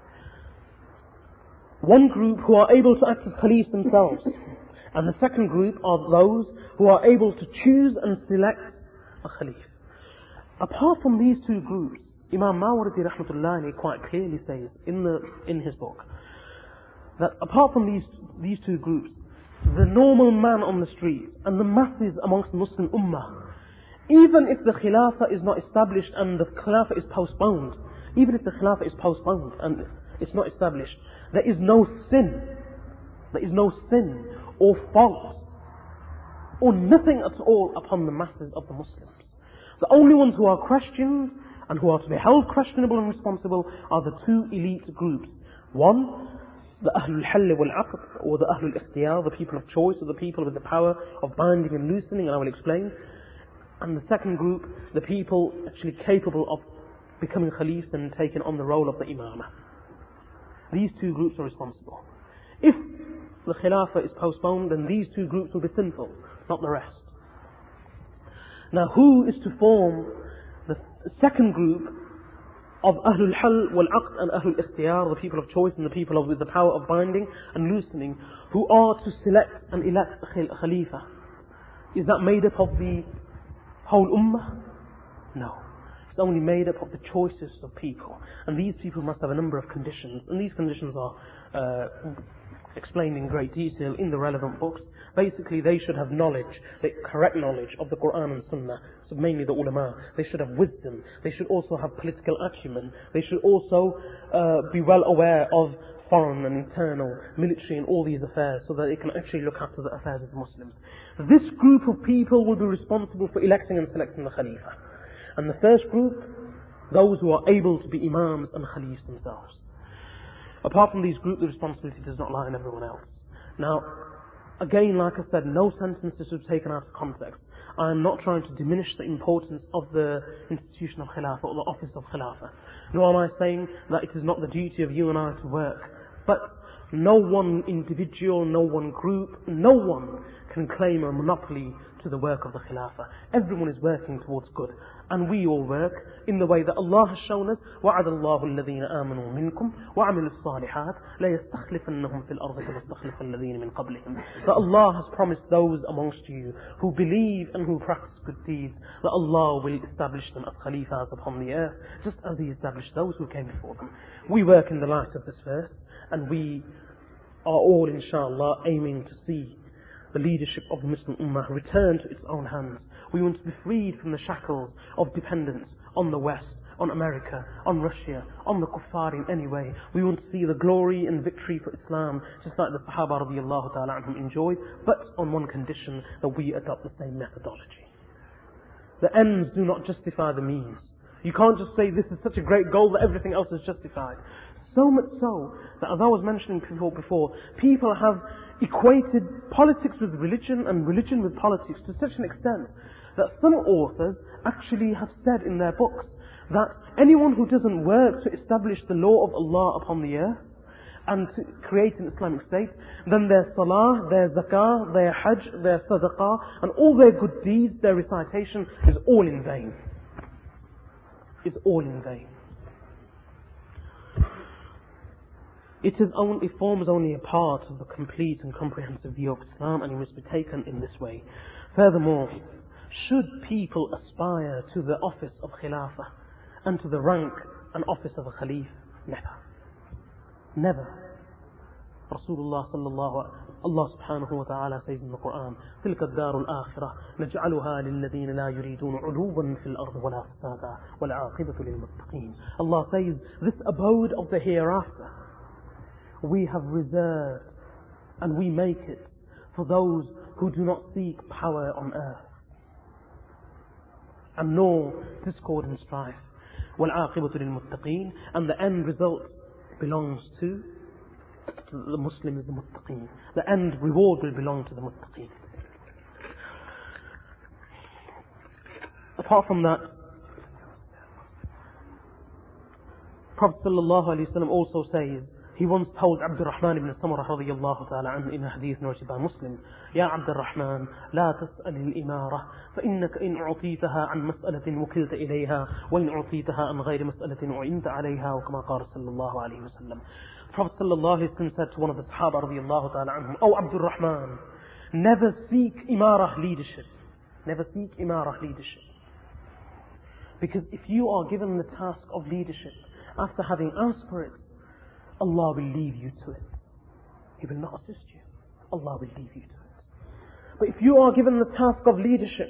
Speaker 1: One group who are able to act as Khalifs themselves, and the second group are those who are able to choose and select a Khalif. Apart from these two groups, Imam Mawardi rahmatullahi quite clearly says in the in his book that apart from these these two groups, the normal man on the street and the masses amongst the Muslim Ummah, even if the Khilafah is not established and the Khilafah is postponed, even if the Khilafah is postponed and it's not established, there is no sin, there is no sin or fault or nothing at all upon the masses of the Muslims. The only ones who are questioned and who are to be held questionable and responsible are the two elite groups. One, the Ahlul Hall wal-Aqd, or the Ahlul Ikhtiyar, the people of choice, or the people with the power of binding and loosening, and I will explain. And the second group, the people actually capable of becoming Khalifs and taking on the role of the Imamah. These two groups are responsible. If the Khilafah is postponed, then these two groups will be sinful, not the rest. Now, who is to form the second group of Ahlul Hal wal Aqd and Ahlul Ikhtiyar, the people of choice and the people of, with the power of binding and loosening, who are to select and elect a Khalifa? Is that made up of the whole Ummah? No. It's only made up of the choices of people. And these people must have a number of conditions. And these conditions are uh, explained in great detail in the relevant books. Basically, they should have knowledge, the correct knowledge of the Quran and Sunnah, so mainly the ulama. They should have wisdom. They should also have political acumen. They should also uh, be well aware of foreign and internal, military and all these affairs, so that they can actually look after the affairs of the Muslims. This group of people will be responsible for electing and selecting the Khalifa. And the first group, those who are able to be Imams and Khalifs themselves. Apart from these groups, the responsibility does not lie on everyone else. Now, again, like I said, no sentences should be taken out of context. I am not trying to diminish the importance of the institution of Khilafah or the office of Khilafah. Nor am I saying that it is not the duty of you and I to work. But no one individual, no one group, no one can claim a monopoly to the work of the Khilafah. Everyone is working towards good. And we all work in the way that Allah has shown us. وَعَدَ اللَّهُ الَّذِينَ آمَنُوا مِنْكُمْ وَعَمِلُوا الصَّالِحَاتِ لَيَسْتَخْلِفَنَّهُمْ فِي الْأَرْضِ كَمَا اسْتَخْلَفَ الَّذِينَ مِنْ قَبْلِهِمْ. That Allah has promised those amongst you who believe and who practice good deeds, that Allah will establish them as Khalifas upon the earth, just as He established those who came before them. We work in the light of this verse, and we are all, inshallah, aiming to see the leadership of the Muslim Ummah return to its own hands. We want to be freed from the shackles of dependence on the West, on America, on Russia, on the kuffar in any way. We want to see the glory and victory for Islam, just like the Sahaba radiallahu ta'ala anhum enjoyed, but on one condition, that we adopt the same methodology. The ends do not justify the means. You can't just say this is such a great goal that everything else is justified. So much so that, as I was mentioning before, before people have equated politics with religion and religion with politics to such an extent that some authors actually have said in their books that anyone who doesn't work to establish the law of Allah upon the earth and to create an Islamic state, then their salah, their zakah, their hajj, their sadaqah, and all their good deeds, their recitation is all in vain. Is all in vain. It, is only, it forms only a part of the complete and comprehensive view of Islam, and it must be taken in this way. Furthermore, should people aspire to the office of Khilafah and to the rank and office of a Khalif? Never. Never. Rasulullah sallallahu Allah subhanahu wa ta'ala says in the Quran, تِلْكَ الدَّارُ الْآخِرَةِ نَجْعَلُهَا لِلَّذِينَ لَا يُرِيدُونَ عُلُوًّا فِي الْأَرْضِ وَلَا فَسَادًا وَالْعَاقِبَةُ لِلْمُتَّقِينَ. Allah says, this abode of the hereafter, we have reserved and we make it for those who do not seek power on earth, and nor discord and strife. وَالْعَاقِبَةُ لِلْمُتَّقِينَ. And the end result belongs to the Muslims, the muttaqeen. The end reward will belong to the muttaqeen. Apart from that, Prophet sallallahu alaihi wasallam also says, he once told Abdul Rahman ibn Samurah radiyallahu ta'ala anhu in a hadith narrated by Muslim, يا عبد الرحمن لا تسأل الإمارة فإنك إن أعطيتها عن مسألة وكلت إليها وإن أعطيتها عن غير مسألة وعنت عليها وكما قال صلى الله عليه وسلم. Prophet sallallahu alaihi wasallam said to one of the Sahaba radiyallahu ta'ala anhum, O Abdul Rahman, never seek imarah leadership. Never seek imarah leadership. Because if you are given the task of leadership after having asked for it, Allah will leave you to it. He will not assist you. Allah will leave you to it. But if you are given the task of leadership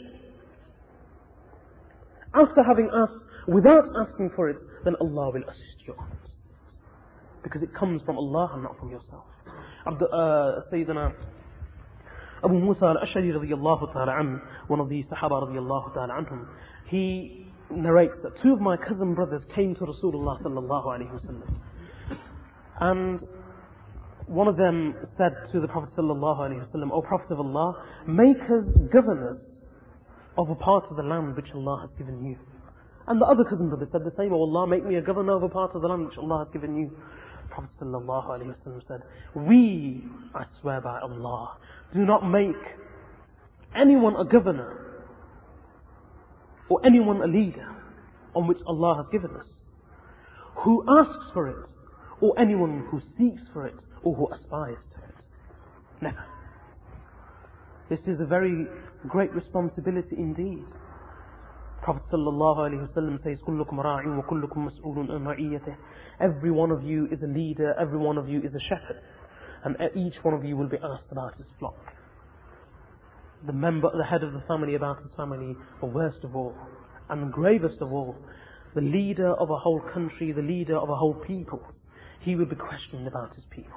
Speaker 1: after having asked, without asking for it, then Allah will assist you on it. Because it comes from Allah and not from yourself. Abdu, uh, Sayyidina Abu Musa al-Ash'ari radiyallahu ta'ala anhu, one of the Sahaba radiyallahu ta'ala anhum, he narrates that two of my cousin brothers came to Rasulullah sallallahu alayhi wa sallam. And one of them said to the Prophet sallallahu alayhi wa sallam, O Prophet of Allah, make us governors of a part of the land which Allah has given you. And the other cousin brother said the same, O Allah, make me a governor of a part of the land which Allah has given you. Prophet sallallahu alaihi wasallam said, we, I swear by Allah, do not make anyone a governor or anyone a leader on which Allah has given us, who asks for it, or anyone who seeks for it, or who aspires to it. Never. This is a very great responsibility indeed. Prophet sallallahu alaihi wasallam says, "Kullukum ra'in wa kullukum mas'ulun an ra'iyatih." Every one of you is a leader, every one of you is a shepherd, and each one of you will be asked about his flock. The member, the head of the family about his family, or worst of all, and the gravest of all, the leader of a whole country, the leader of a whole people, he will be questioned about his people.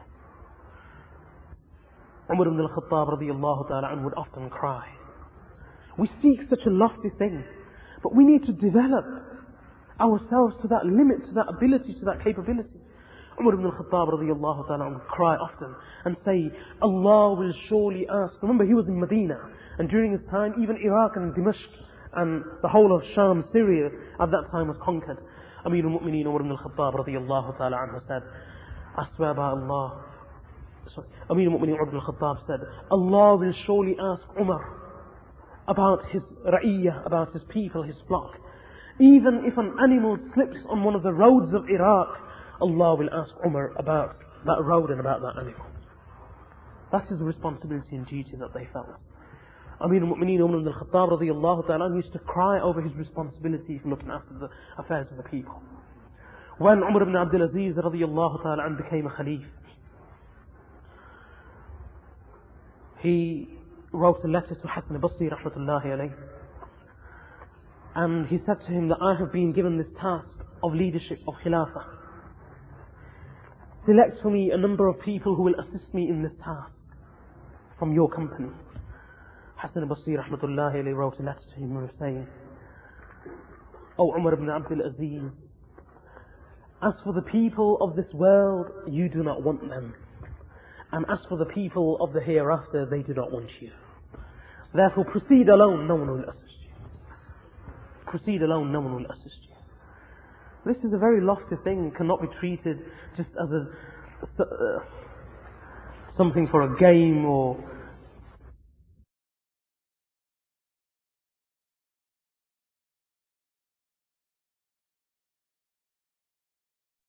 Speaker 1: Umar ibn al-Khattab radiyallahu ta'ala anhu would often cry. We seek such a lofty thing, but we need to develop ourselves to that limit, to that ability, to that capability. Umar ibn al-Khattab radiyallahu ta'ala anhu would cry often and say, Allah will surely ask. Remember, he was in Medina, and during his time, even Iraq and Dimashq and the whole of Sham, Syria, at that time was conquered. Amir al-Mu'mineen Umar ibn al-Khattab radiyallahu ta'ala anhu said, I swear by Allah, sorry, Amir al-Mu'mineen Umar ibn al-Khattab said, Allah will surely ask Umar about his ra'iyah, about his people, his flock. Even if an animal slips on one of the roads of Iraq, Allah will ask Umar about that road and about that animal. That is the responsibility and duty that they felt. Amir al-Mu'mineen Umar ibn al-Khattab radiyallahu ta'ala used to cry over his responsibility for looking after the affairs of the people. When Umar ibn Abdul Aziz radiyallahu ta'ala became a Khalif, he wrote a letter to Hassan al-Basri rahmatullahi alayhi, and he said to him that I have been given this task of leadership of Khilafah. Select for me a number of people who will assist me in this task from your company. Hassan al-Basri rahmatullahi alayhi wrote a letter to him saying, O Umar ibn Abdul Aziz, as for the people of this world, you do not want them. And as for the people of the hereafter, they do not want you. Therefore proceed alone, no one will assist you. Proceed alone, no one will assist you. This is a very lofty thing, it cannot be treated just as a uh, something for a game or